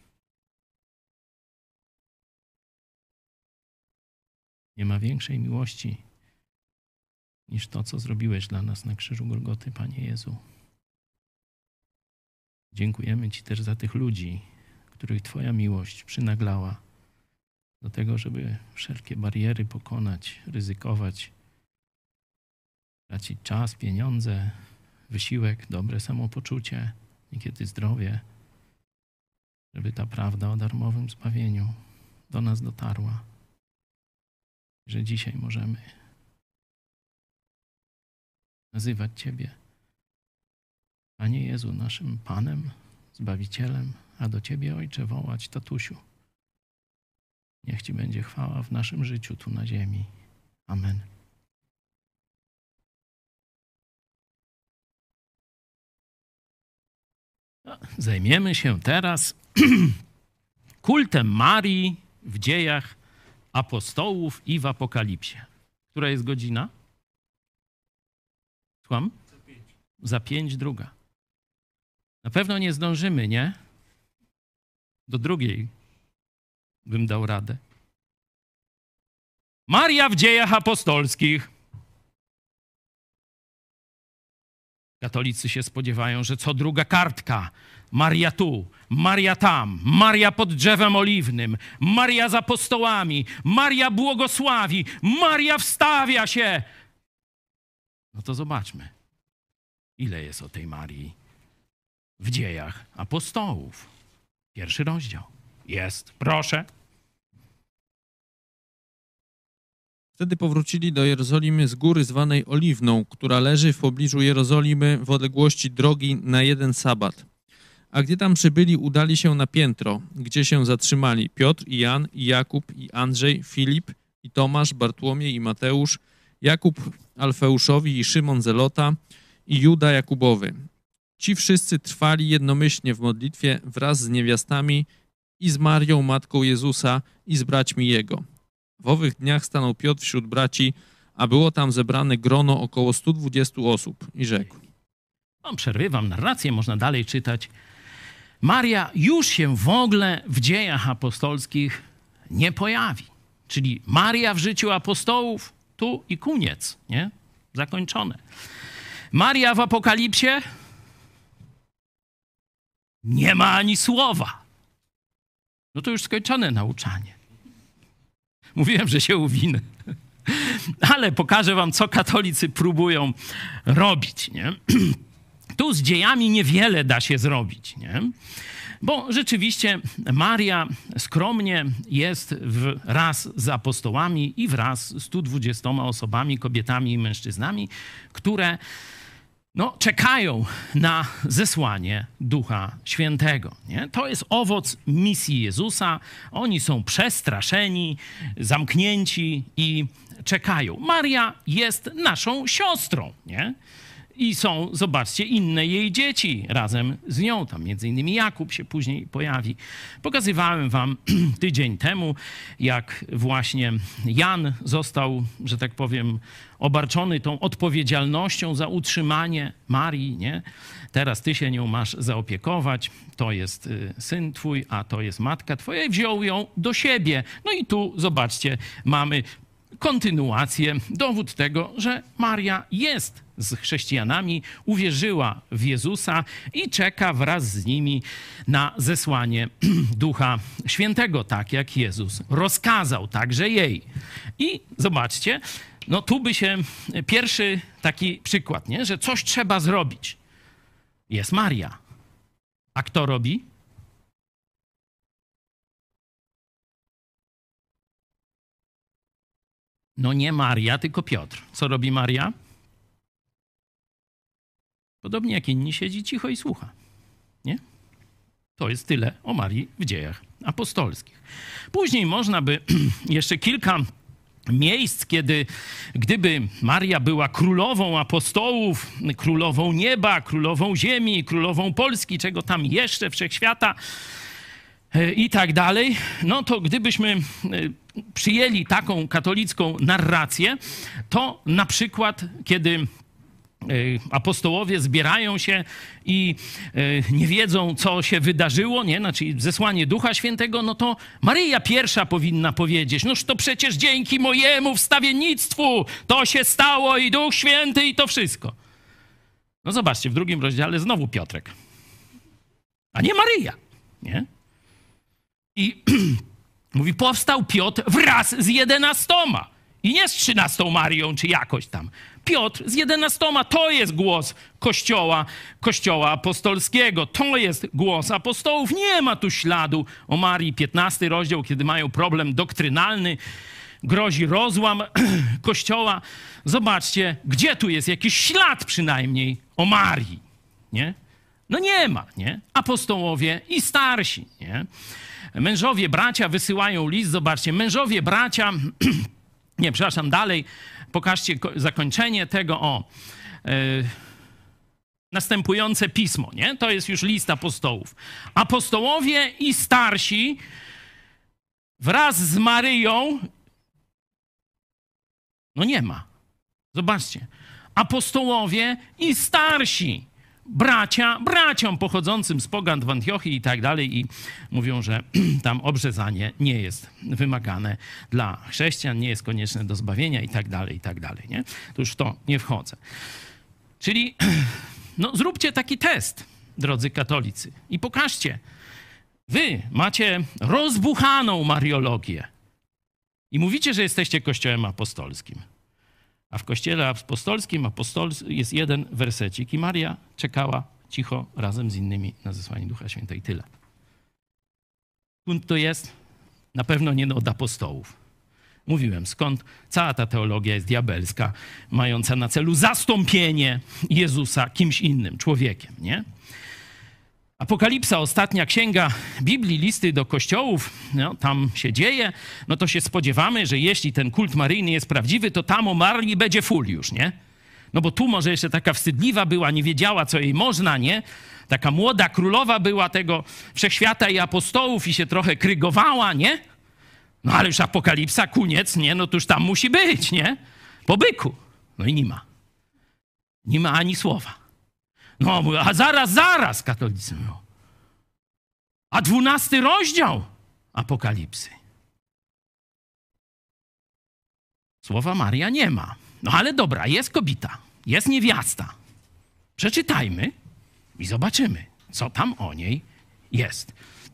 Nie ma większej miłości niż to, co zrobiłeś dla nas na krzyżu Golgoty, Panie Jezu. Dziękujemy Ci też za tych ludzi, których Twoja miłość przynaglała do tego, żeby wszelkie bariery pokonać, ryzykować, tracić czas, pieniądze, wysiłek, dobre samopoczucie, niekiedy zdrowie, żeby ta prawda o darmowym zbawieniu do nas dotarła. Że dzisiaj możemy nazywać Ciebie, Panie Jezu, naszym Panem, Zbawicielem, a do Ciebie, Ojcze, wołać tatusiu. Niech Ci będzie chwała w naszym życiu tu na ziemi. Amen. Zajmiemy się teraz kultem Marii w dziejach apostołów i w Apokalipsie. Która jest godzina? Słucham? Za pięć. Za pięć druga. Na pewno nie zdążymy, nie? Do drugiej bym dał radę. Maria w dziejach apostolskich. Katolicy się spodziewają, że co druga kartka. Maria tu, Maria tam, Maria pod drzewem oliwnym, Maria z apostołami, Maria błogosławi, Maria wstawia się. No to zobaczmy, ile jest o tej Marii w dziejach apostołów. Pierwszy rozdział. Jest, proszę. Wtedy powrócili do Jerozolimy z góry zwanej Oliwną, która leży w pobliżu Jerozolimy w odległości drogi na jeden sabat. A gdy tam przybyli, udali się na piętro, gdzie się zatrzymali Piotr i Jan, i Jakub, i Andrzej, Filip, i Tomasz, Bartłomiej i Mateusz, Jakub Alfeuszowi i Szymon Zelota, i Juda Jakubowy. Ci wszyscy trwali jednomyślnie w modlitwie wraz z niewiastami i z Marią, matką Jezusa, i z braćmi Jego. W owych dniach stanął Piotr wśród braci, a było tam zebrane grono około stu dwudziestu osób i rzekł. No, przerywam narrację, można dalej czytać. Maria już się w ogóle w dziejach apostolskich nie pojawi. Czyli Maria w życiu apostołów tu i koniec, nie? Zakończone. Maria w Apokalipsie nie ma ani słowa. No to już skończone nauczanie. Mówiłem, że się uwinę. Ale pokażę wam, co katolicy próbują robić, nie? Tu z dziejami niewiele da się zrobić, nie? Bo rzeczywiście Maria skromnie jest wraz z apostołami i wraz z stu dwudziestoma osobami, kobietami i mężczyznami, które no, czekają na zesłanie Ducha Świętego. Nie? To jest owoc misji Jezusa. Oni są przestraszeni, zamknięci i czekają. Maria jest naszą siostrą, nie? I są, zobaczcie, inne jej dzieci razem z nią. Tam między innymi Jakub się później pojawi. Pokazywałem wam tydzień temu, jak właśnie Jan został, że tak powiem, obarczony tą odpowiedzialnością za utrzymanie Marii, nie? Teraz ty się nią masz zaopiekować, to jest syn twój, a to jest matka twoja i wziął ją do siebie. No i tu, zobaczcie, mamy kontynuację, dowód tego, że Maria jest z chrześcijanami, uwierzyła w Jezusa i czeka wraz z nimi na zesłanie Ducha Świętego, tak jak Jezus rozkazał także jej. I zobaczcie, no tu by się pierwszy taki przykład, nie? Że coś trzeba zrobić. Jest Maria. A kto robi? No nie Maria, tylko Piotr. Co robi Maria? Podobnie jak inni siedzi cicho i słucha. Nie? To jest tyle o Marii w dziejach apostolskich. Później można by jeszcze kilka miejsc, kiedy gdyby Maria była królową apostołów, królową nieba, królową ziemi, królową Polski, czego tam jeszcze, wszechświata i tak dalej, no to gdybyśmy przyjęli taką katolicką narrację, to na przykład, kiedy apostołowie zbierają się i nie wiedzą, co się wydarzyło, nie? Znaczy zesłanie Ducha Świętego, no to Maryja pierwsza powinna powiedzieć, noż to przecież dzięki mojemu wstawiennictwu to się stało i Duch Święty i to wszystko. No zobaczcie, w drugim rozdziale znowu Piotrek, a nie Maryja, nie? I mówi, powstał Piotr wraz z jedenastoma i nie z trzynastą Marią, czy jakoś tam. Piotr z jedenastoma, to jest głos Kościoła, Kościoła apostolskiego. To jest głos apostołów. Nie ma tu śladu o Marii. piętnasty rozdział, kiedy mają problem doktrynalny, grozi rozłam Kościoła. Zobaczcie, gdzie tu jest jakiś ślad przynajmniej o Marii, nie? No nie ma, nie? Apostołowie i starsi, nie? Mężowie, bracia wysyłają list, zobaczcie, mężowie, bracia, nie, przepraszam, dalej, pokażcie zakończenie tego, o, yy, następujące pismo, nie? To jest już list apostołów. Apostołowie i starsi wraz z Maryją, no nie ma, zobaczcie, apostołowie i starsi, bracia, braciom pochodzącym z pogan w Antiochii i tak dalej i mówią, że tam obrzezanie nie jest wymagane dla chrześcijan, nie jest konieczne do zbawienia i tak dalej, i tak dalej, nie? To już w to nie wchodzę. Czyli no zróbcie taki test, drodzy katolicy, i pokażcie. Wy macie rozbuchaną mariologię i mówicie, że jesteście Kościołem apostolskim. A w Kościele apostolskim apostol jest jeden wersecik i Maria czekała cicho razem z innymi na zesłanie Ducha Świętego i tyle. Skąd to jest? Na pewno nie od apostołów. Mówiłem, skąd cała ta teologia jest diabelska, mająca na celu zastąpienie Jezusa kimś innym, człowiekiem, nie? Apokalipsa, ostatnia księga Biblii, listy do kościołów, no, tam się dzieje, no to się spodziewamy, że jeśli ten kult maryjny jest prawdziwy, to tam o Marii będzie full już, nie? No bo tu może jeszcze taka wstydliwa była, nie wiedziała, co jej można, nie? Taka młoda królowa była tego wszechświata i apostołów i się trochę krygowała, nie? No ale już Apokalipsa, koniec, nie? No to już tam musi być, nie? Po byku. No i nie ma. Nie ma ani słowa. No, a zaraz, zaraz, katolicy mówią. A dwunasty rozdział Apokalipsy. Słowa Maria nie ma. No ale dobra, jest kobieta, jest niewiasta. Przeczytajmy i zobaczymy, co tam o niej jest.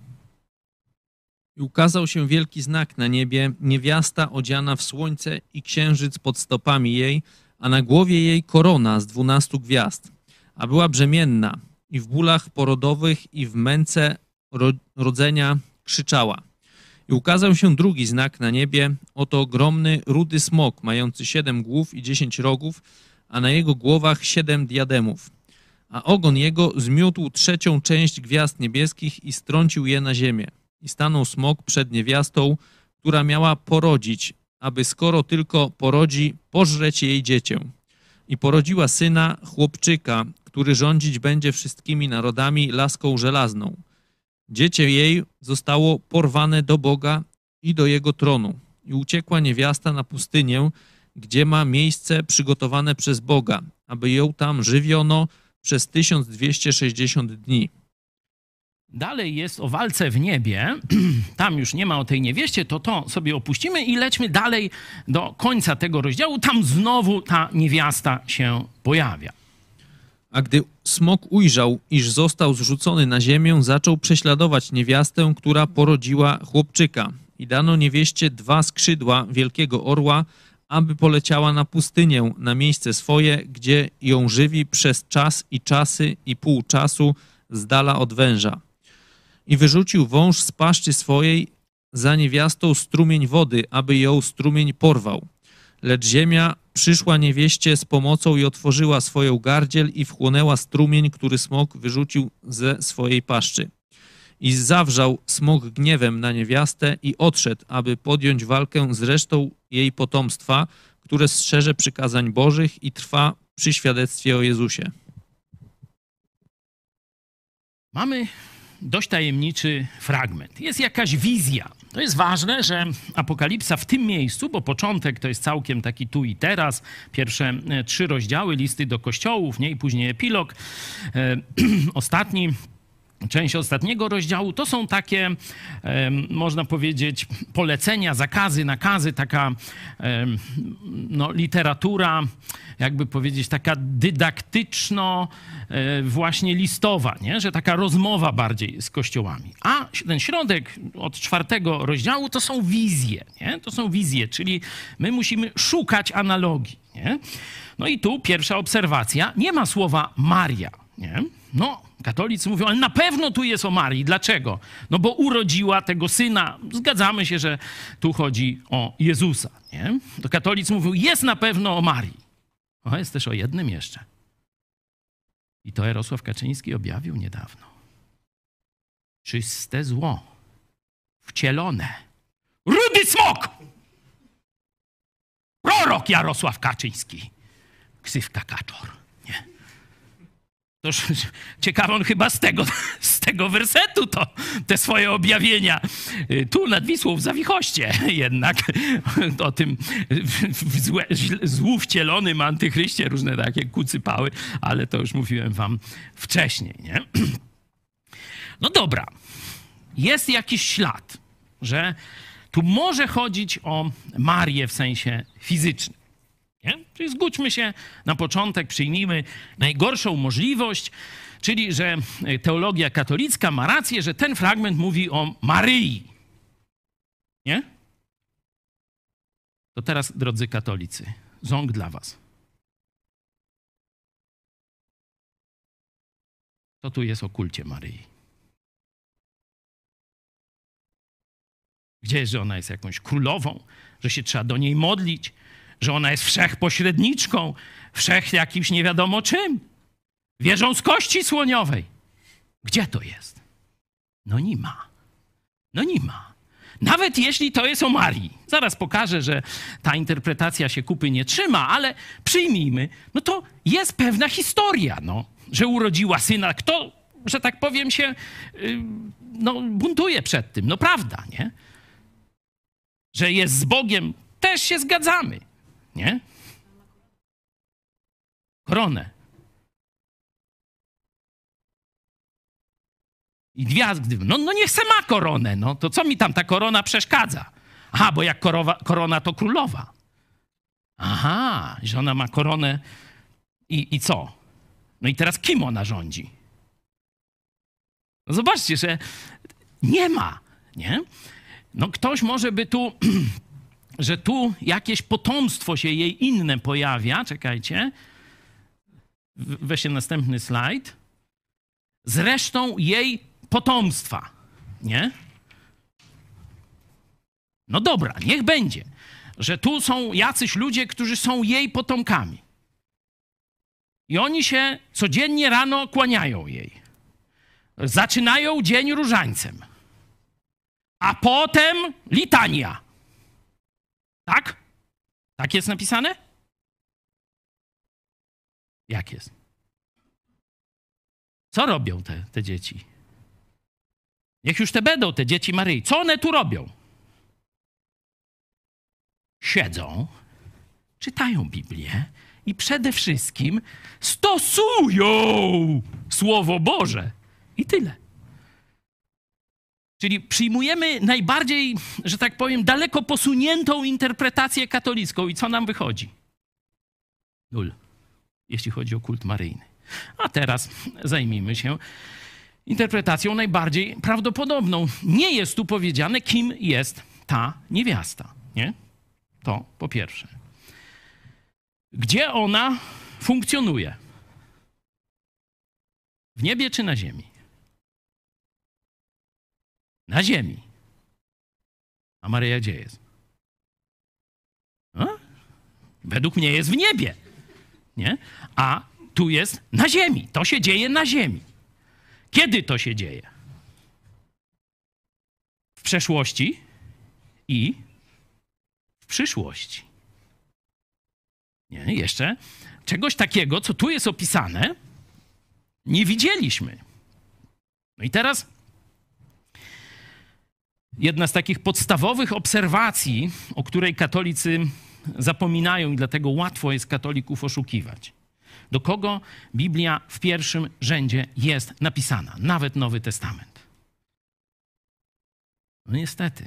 I ukazał się wielki znak na niebie, niewiasta odziana w słońce i księżyc pod stopami jej, a na głowie jej korona z dwunastu gwiazd. A była brzemienna i w bólach porodowych i w męce ro rodzenia krzyczała. I ukazał się drugi znak na niebie, oto ogromny, rudy smok, mający siedem głów i dziesięć rogów, a na jego głowach siedem diademów. A ogon jego zmiótł trzecią część gwiazd niebieskich i strącił je na ziemię. I stanął smok przed niewiastą, która miała porodzić, aby skoro tylko porodzi, pożreć jej dziecię. i porodziła syna, chłopczyka, który rządzić będzie wszystkimi narodami laską żelazną. Dziecię jej zostało porwane do Boga i do jego tronu. I uciekła niewiasta na pustynię, gdzie ma miejsce przygotowane przez Boga, aby ją tam żywiono przez tysiąc dwieście sześćdziesiąt dni. Dalej jest o walce w niebie. Tam już nie ma o tej niewieście, to to sobie opuścimy i lećmy dalej do końca tego rozdziału. Tam znowu ta niewiasta się pojawia. A gdy smok ujrzał, iż został zrzucony na ziemię, zaczął prześladować niewiastę, która porodziła chłopczyka. I dano niewieście dwa skrzydła wielkiego orła, aby poleciała na pustynię, na miejsce swoje, gdzie ją żywi przez czas i czasy i pół czasu z dala od węża. I wyrzucił wąż z paszczy swojej za niewiastą strumień wody, aby ją strumień porwał. Lecz ziemia przyszła niewieście z pomocą i otworzyła swoją gardziel i wchłonęła strumień, który smok wyrzucił ze swojej paszczy. I zawrzał smok gniewem na niewiastę i odszedł, aby podjąć walkę z resztą jej potomstwa, które strzeże przykazań Bożych i trwa przy świadectwie o Jezusie. Mamy dość tajemniczy fragment. Jest jakaś wizja. To jest ważne, że Apokalipsa w tym miejscu, bo początek to jest całkiem taki tu i teraz, pierwsze trzy rozdziały, listy do kościołów, nie? I później epilog. E, ostatni, część ostatniego rozdziału to są takie, e, można powiedzieć, polecenia, zakazy, nakazy, taka e, no, literatura, jakby powiedzieć, taka dydaktyczno e, właśnie listowa, nie? Że taka rozmowa bardziej z kościołami. A ten środek od czwartego rozdziału to są wizje, nie? To są wizje, czyli my musimy szukać analogii, nie? No i tu pierwsza obserwacja, nie ma słowa Maria, nie? No, katolicy mówią, ale na pewno tu jest o Marii. Dlaczego? No bo urodziła tego syna. Zgadzamy się, że tu chodzi o Jezusa, nie? To katolicy mówią, jest na pewno o Marii. O, jest też o jednym jeszcze. I to Jarosław Kaczyński objawił niedawno. Czyste zło. Wcielone. Rudy smok! Prorok Jarosław Kaczyński. Ksywka Kaczor. Nie. Toż ciekawe, on chyba z tego, z tego wersetu to te swoje objawienia. Tu nad Wisłą w Zawichoście jednak o tym złe, złu wcielonym antychryście, różne takie kucypały, ale to już mówiłem wam wcześniej, nie? No dobra, jest jakiś ślad, że tu może chodzić o Marię w sensie fizycznym. Nie? Czyli zgódźmy się na początek, przyjmijmy najgorszą możliwość, czyli że teologia katolicka ma rację, że ten fragment mówi o Maryi. Nie? To teraz, drodzy katolicy, ząg dla was. Co tu jest o kulcie Maryi? Gdzie jest, że ona jest jakąś królową, że się trzeba do niej modlić, że ona jest wszechpośredniczką, wszech jakimś nie wiadomo czym. Wierzą z kości słoniowej. Gdzie to jest? No nie ma. No nie ma. Nawet jeśli to jest o Marii. Zaraz pokażę, że ta interpretacja się kupy nie trzyma, ale przyjmijmy, no to jest pewna historia, no, że urodziła syna. Kto, że tak powiem, się yy, no, buntuje przed tym. No prawda, nie? Że jest z Bogiem, też się zgadzamy. Nie? Koronę. I gwiazdy. No, no niech se ma koronę. No to co mi tam ta korona przeszkadza? Aha, bo jak korowa, korona to królowa. Aha, że ona ma koronę i, i co? No i teraz kim ona rządzi? No zobaczcie, że nie ma, nie? No ktoś może by tu... że tu jakieś potomstwo się jej inne pojawia. Czekajcie. Weźcie następny slajd. Z resztą jej potomstwa. Nie? No dobra, niech będzie. Że tu są jacyś ludzie, którzy są jej potomkami. I oni się codziennie rano kłaniają jej. Zaczynają dzień różańcem. A potem litania. Tak? Tak jest napisane? Jak jest? Co robią te, te dzieci? Niech już te będą, te dzieci Maryi. Co one tu robią? Siedzą, czytają Biblię i przede wszystkim stosują Słowo Boże. I tyle. Czyli przyjmujemy najbardziej, że tak powiem, daleko posuniętą interpretację katolicką. I co nam wychodzi? Nul, jeśli chodzi o kult maryjny. A teraz zajmijmy się interpretacją najbardziej prawdopodobną. Nie jest tu powiedziane, kim jest ta niewiasta. Nie? To po pierwsze. Gdzie ona funkcjonuje? W niebie czy na ziemi? Na ziemi. A Maryja gdzie jest? A? Według mnie jest w niebie. Nie? A tu jest na ziemi. To się dzieje na ziemi. Kiedy to się dzieje? W przeszłości i w przyszłości. Nie, jeszcze czegoś takiego, co tu jest opisane, nie widzieliśmy. No i teraz jedna z takich podstawowych obserwacji, o której katolicy zapominają i dlatego łatwo jest katolików oszukiwać. Do kogo Biblia w pierwszym rzędzie jest napisana, nawet Nowy Testament. No niestety.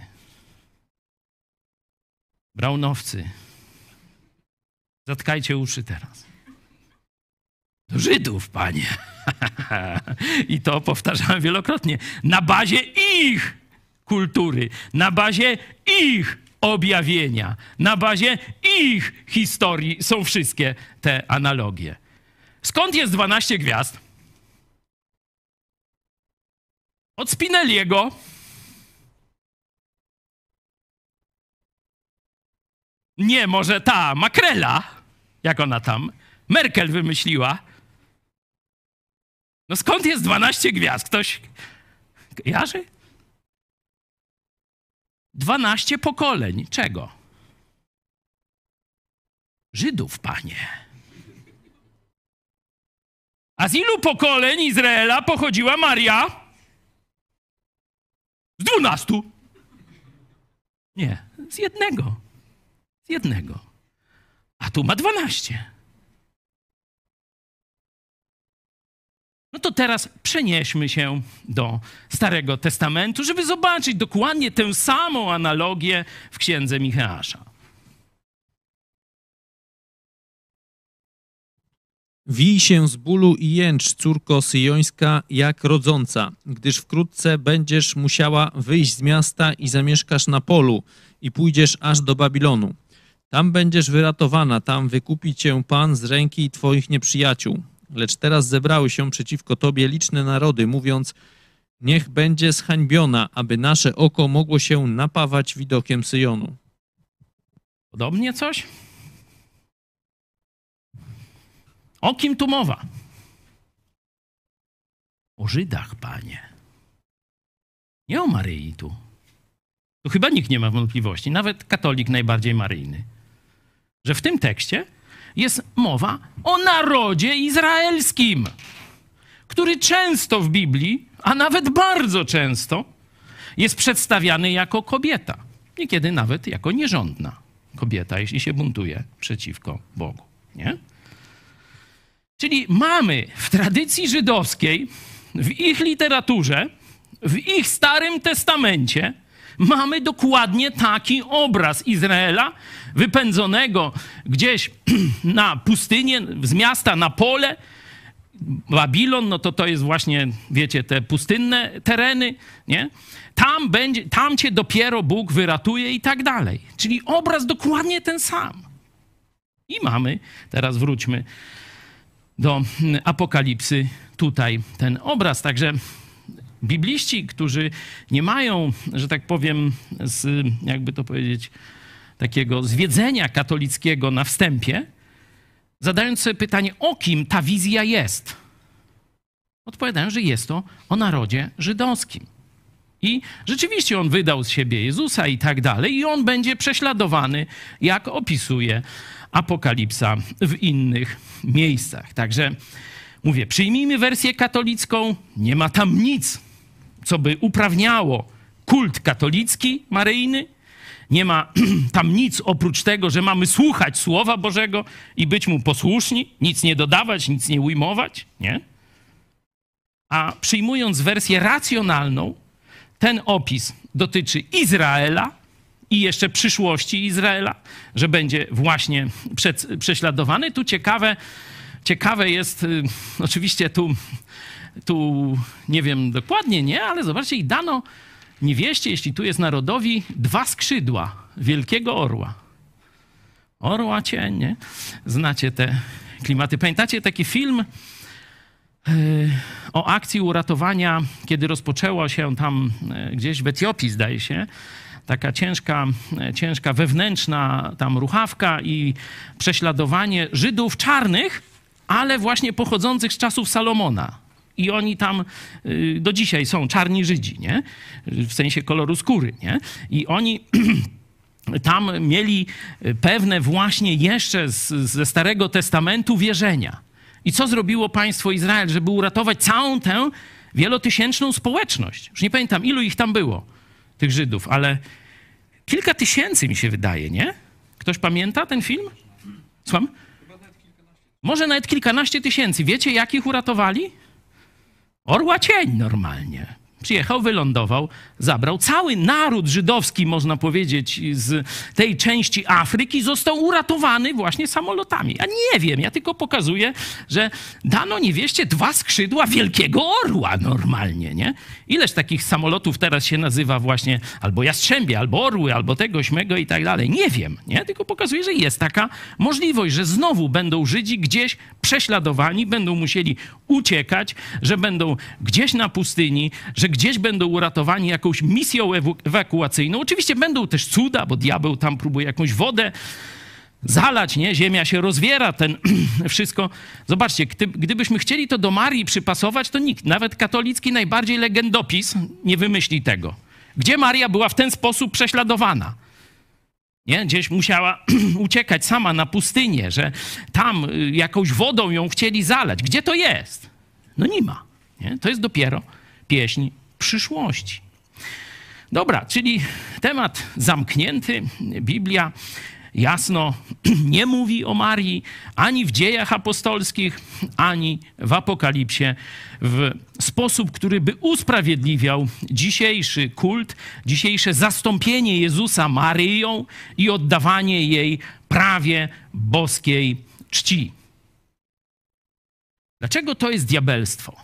Braunowcy, zatkajcie uszy teraz. Do Żydów, panie. I to powtarzałem wielokrotnie. Na bazie ich kultury, na bazie ich objawienia, na bazie ich historii są wszystkie te analogie. Skąd jest dwanaście gwiazd? Od Spinelliego. Nie, może ta Makrela, jak ona tam, Merkel wymyśliła. No skąd jest dwanaście gwiazd? Ktoś kojarzy? dwanaście pokoleń. Czego? Żydów, panie. A z ilu pokoleń Izraela pochodziła Maria? Z dwunastu. Nie, z jednego. Z jednego. A tu ma dwanaście. No to teraz przenieśmy się do Starego Testamentu, żeby zobaczyć dokładnie tę samą analogię w księdze Micheasza. Wij się z bólu i jęcz, córko syjońska, jak rodząca, gdyż wkrótce będziesz musiała wyjść z miasta i zamieszkasz na polu i pójdziesz aż do Babilonu. Tam będziesz wyratowana, tam wykupi cię Pan z ręki twoich nieprzyjaciół. Lecz teraz zebrały się przeciwko tobie liczne narody, mówiąc, niech będzie zhańbiona, aby nasze oko mogło się napawać widokiem Syjonu. Podobnie coś? O kim tu mowa? O Żydach, panie. Nie o Maryi tu. Tu chyba nikt nie ma wątpliwości, nawet katolik najbardziej maryjny, że w tym tekście jest mowa o narodzie izraelskim, który często w Biblii, a nawet bardzo często, jest przedstawiany jako kobieta. Niekiedy nawet jako nierządna kobieta, jeśli się buntuje przeciwko Bogu. Nie? Czyli mamy w tradycji żydowskiej, w ich literaturze, w ich Starym Testamencie, mamy dokładnie taki obraz Izraela wypędzonego gdzieś na pustynię, z miasta na pole. Babilon, no to to jest właśnie, wiecie, te pustynne tereny, nie? Tam, będzie, tam cię dopiero Bóg wyratuje i tak dalej. Czyli obraz dokładnie ten sam. I mamy, teraz wróćmy do Apokalipsy, tutaj ten obraz. Także bibliści, którzy nie mają, że tak powiem, z, jakby to powiedzieć, takiego zwiedzenia katolickiego na wstępie, zadając sobie pytanie, o kim ta wizja jest, odpowiadają, że jest to o narodzie żydowskim. I rzeczywiście on wydał z siebie Jezusa i tak dalej, i on będzie prześladowany, jak opisuje Apokalipsa w innych miejscach. Także mówię, przyjmijmy wersję katolicką, nie ma tam nic, co by uprawniało kult katolicki maryjny, nie ma tam nic oprócz tego, że mamy słuchać Słowa Bożego i być mu posłuszni, nic nie dodawać, nic nie ujmować, nie? A przyjmując wersję racjonalną, ten opis dotyczy Izraela i jeszcze przyszłości Izraela, że będzie właśnie przed, prześladowany. Tu ciekawe, ciekawe jest, y, oczywiście tu, tu nie wiem dokładnie, nie, ale zobaczcie, i dano niewieście, jeśli tu jest narodowi, dwa skrzydła wielkiego orła. Orła cień, nie? Znacie te klimaty. Pamiętacie taki film yy, o akcji uratowania, kiedy rozpoczęło się tam yy, gdzieś w Etiopii, zdaje się, taka ciężka, yy, ciężka wewnętrzna tam ruchawka i prześladowanie Żydów czarnych, ale właśnie pochodzących z czasów Salomona. I oni tam y, do dzisiaj są czarni Żydzi, nie? W sensie koloru skóry, nie? I oni tam mieli pewne właśnie jeszcze z, ze Starego Testamentu wierzenia. I co zrobiło państwo Izrael, żeby uratować całą tę wielotysięczną społeczność? Już nie pamiętam, ilu ich tam było, tych Żydów, ale kilka tysięcy mi się wydaje, nie? Ktoś pamięta ten film? Słucham? Może nawet kilkanaście tysięcy. Wiecie, jak ich uratowali? Orła cień normalnie. Przyjechał, wylądował, zabrał cały naród żydowski, można powiedzieć, z tej części Afryki, został uratowany właśnie samolotami. Ja nie wiem, ja tylko pokazuję, że dano niewieście dwa skrzydła wielkiego orła normalnie, nie? Ileż takich samolotów teraz się nazywa właśnie albo jastrzębie, albo orły, albo tego, śmego i tak dalej. Nie wiem, nie? Tylko pokazuję, że jest taka możliwość, że znowu będą Żydzi gdzieś prześladowani, będą musieli uciekać, że będą gdzieś na pustyni, że gdzieś będą uratowani jakąś misją ewakuacyjną. Oczywiście będą też cuda, bo diabeł tam próbuje jakąś wodę zalać, nie? Ziemia się rozwiera, ten wszystko. Zobaczcie, gdy, gdybyśmy chcieli to do Marii przypasować, to nikt, nawet katolicki najbardziej legendopis nie wymyśli tego. Gdzie Maria była w ten sposób prześladowana? Nie? Gdzieś musiała uciekać sama na pustynię, że tam jakąś wodą ją chcieli zalać. Gdzie to jest? No nie ma. Nie? To jest dopiero pieśń przyszłości. Dobra, czyli temat zamknięty. Biblia jasno nie mówi o Marii ani w Dziejach Apostolskich, ani w Apokalipsie w sposób, który by usprawiedliwiał dzisiejszy kult, dzisiejsze zastąpienie Jezusa Maryją i oddawanie jej prawie boskiej czci. Dlaczego to jest diabelstwo?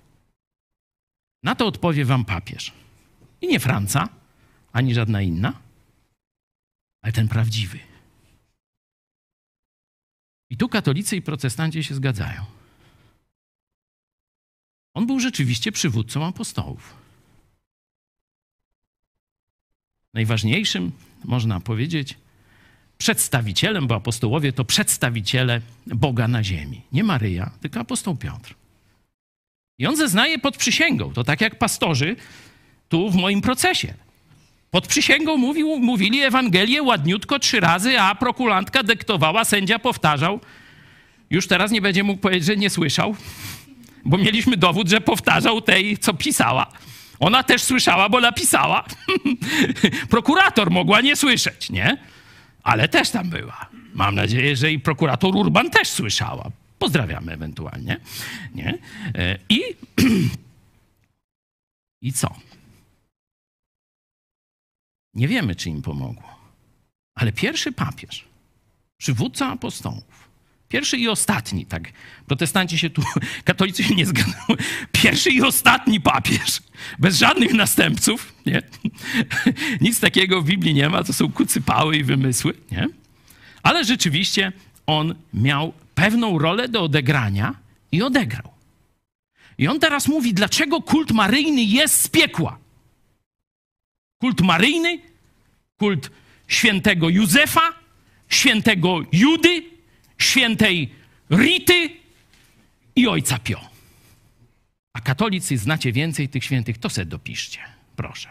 Na to odpowie wam papież. I nie Franca, ani żadna inna, ale ten prawdziwy. I tu katolicy i protestanci się zgadzają. On był rzeczywiście przywódcą apostołów. Najważniejszym, można powiedzieć, przedstawicielem, bo apostołowie to przedstawiciele Boga na ziemi. Nie Maryja, tylko apostoł Piotr. I on zeznaje pod przysięgą. To tak jak pastorzy tu w moim procesie. Pod przysięgą mówił, mówili Ewangelię ładniutko trzy razy, a prokurantka dyktowała, sędzia powtarzał. Już teraz nie będzie mógł powiedzieć, że nie słyszał, bo mieliśmy dowód, że powtarzał tej, co pisała. Ona też słyszała, bo napisała. Prokurator mogła nie słyszeć, nie? Ale też tam była. Mam nadzieję, że i prokurator Urban też słyszała. Pozdrawiamy ewentualnie. Nie? I, I co? Nie wiemy, czy im pomogło. Ale pierwszy papież, przywódca apostołów, pierwszy i ostatni, tak, protestanci się tu, katolicy się nie zgadzają, pierwszy i ostatni papież, bez żadnych następców, nie? Nic takiego w Biblii nie ma, to są kucypały i wymysły, nie? Ale rzeczywiście on miał pewną rolę do odegrania i odegrał. I on teraz mówi, dlaczego kult maryjny jest z piekła. Kult maryjny, kult świętego Józefa, świętego Judy, świętej Rity i ojca Pio. A katolicy znacie więcej tych świętych, to se dopiszcie. Proszę.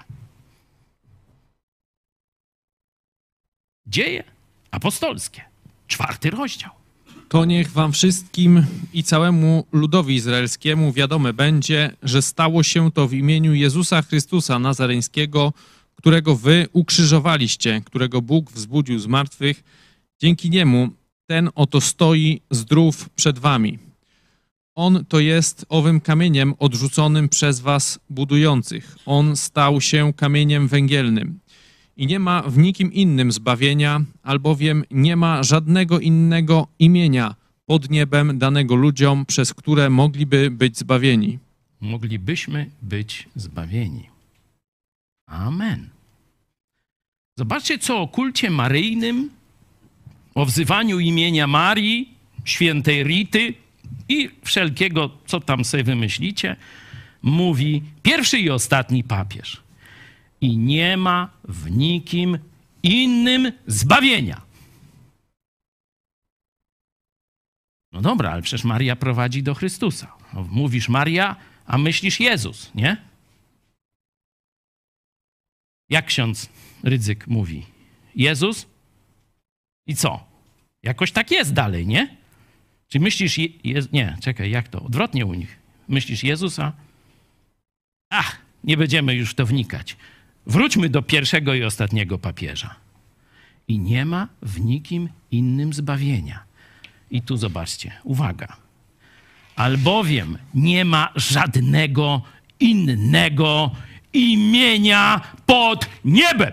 Dzieje apostolskie, czwarty rozdział. To niech wam wszystkim i całemu ludowi izraelskiemu wiadome będzie, że stało się to w imieniu Jezusa Chrystusa Nazareńskiego, którego wy ukrzyżowaliście, którego Bóg wzbudził z martwych. Dzięki niemu ten oto stoi zdrów przed wami. On to jest owym kamieniem odrzuconym przez was budujących. On stał się kamieniem węgielnym. I nie ma w nikim innym zbawienia, albowiem nie ma żadnego innego imienia pod niebem danego ludziom, przez które mogliby być zbawieni. Moglibyśmy być zbawieni. Amen. Zobaczcie, co o kulcie maryjnym, o wzywaniu imienia Marii, świętej Rity i wszelkiego, co tam sobie wymyślicie, mówi pierwszy i ostatni papież. I nie ma w nikim innym zbawienia. No dobra, ale przecież Maria prowadzi do Chrystusa. No, mówisz Maria, a myślisz Jezus, nie? Jak ksiądz Rydzyk mówi? Jezus? I co? Jakoś tak jest dalej, nie? Czy myślisz... Je, je, nie, czekaj, jak to? Odwrotnie u nich. Myślisz Jezusa? Ach, nie będziemy już w to wnikać. Wróćmy do pierwszego i ostatniego papieża. I nie ma w nikim innym zbawienia. I tu zobaczcie, uwaga. Albowiem nie ma żadnego innego imienia pod niebem.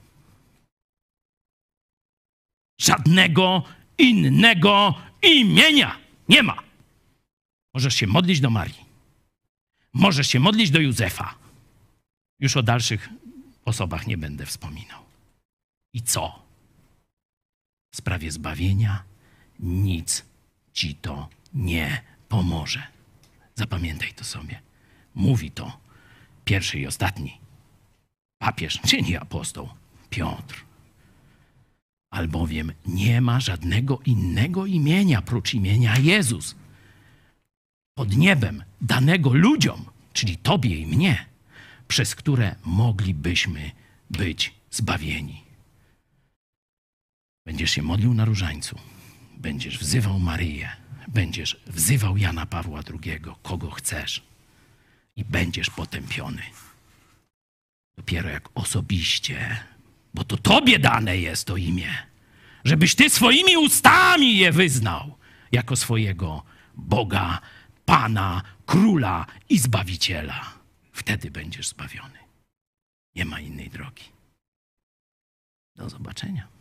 Żadnego innego imienia nie ma. Możesz się modlić do Marii. Możesz się modlić do Józefa. Już o dalszych osobach nie będę wspominał. I co? W sprawie zbawienia nic ci to nie pomoże. Zapamiętaj to sobie. Mówi to pierwszy i ostatni papież, czyli apostoł Piotr. Albowiem nie ma żadnego innego imienia prócz imienia Jezus pod niebem danego ludziom, czyli tobie i mnie, przez które moglibyśmy być zbawieni. Będziesz się modlił na różańcu, będziesz wzywał Maryję, będziesz wzywał Jana Pawła drugiego, kogo chcesz i będziesz potępiony. Dopiero jak osobiście, bo to tobie dane jest to imię, żebyś ty swoimi ustami je wyznał jako swojego Boga, Pana, Króla i Zbawiciela. Wtedy będziesz zbawiony. Nie ma innej drogi. Do zobaczenia.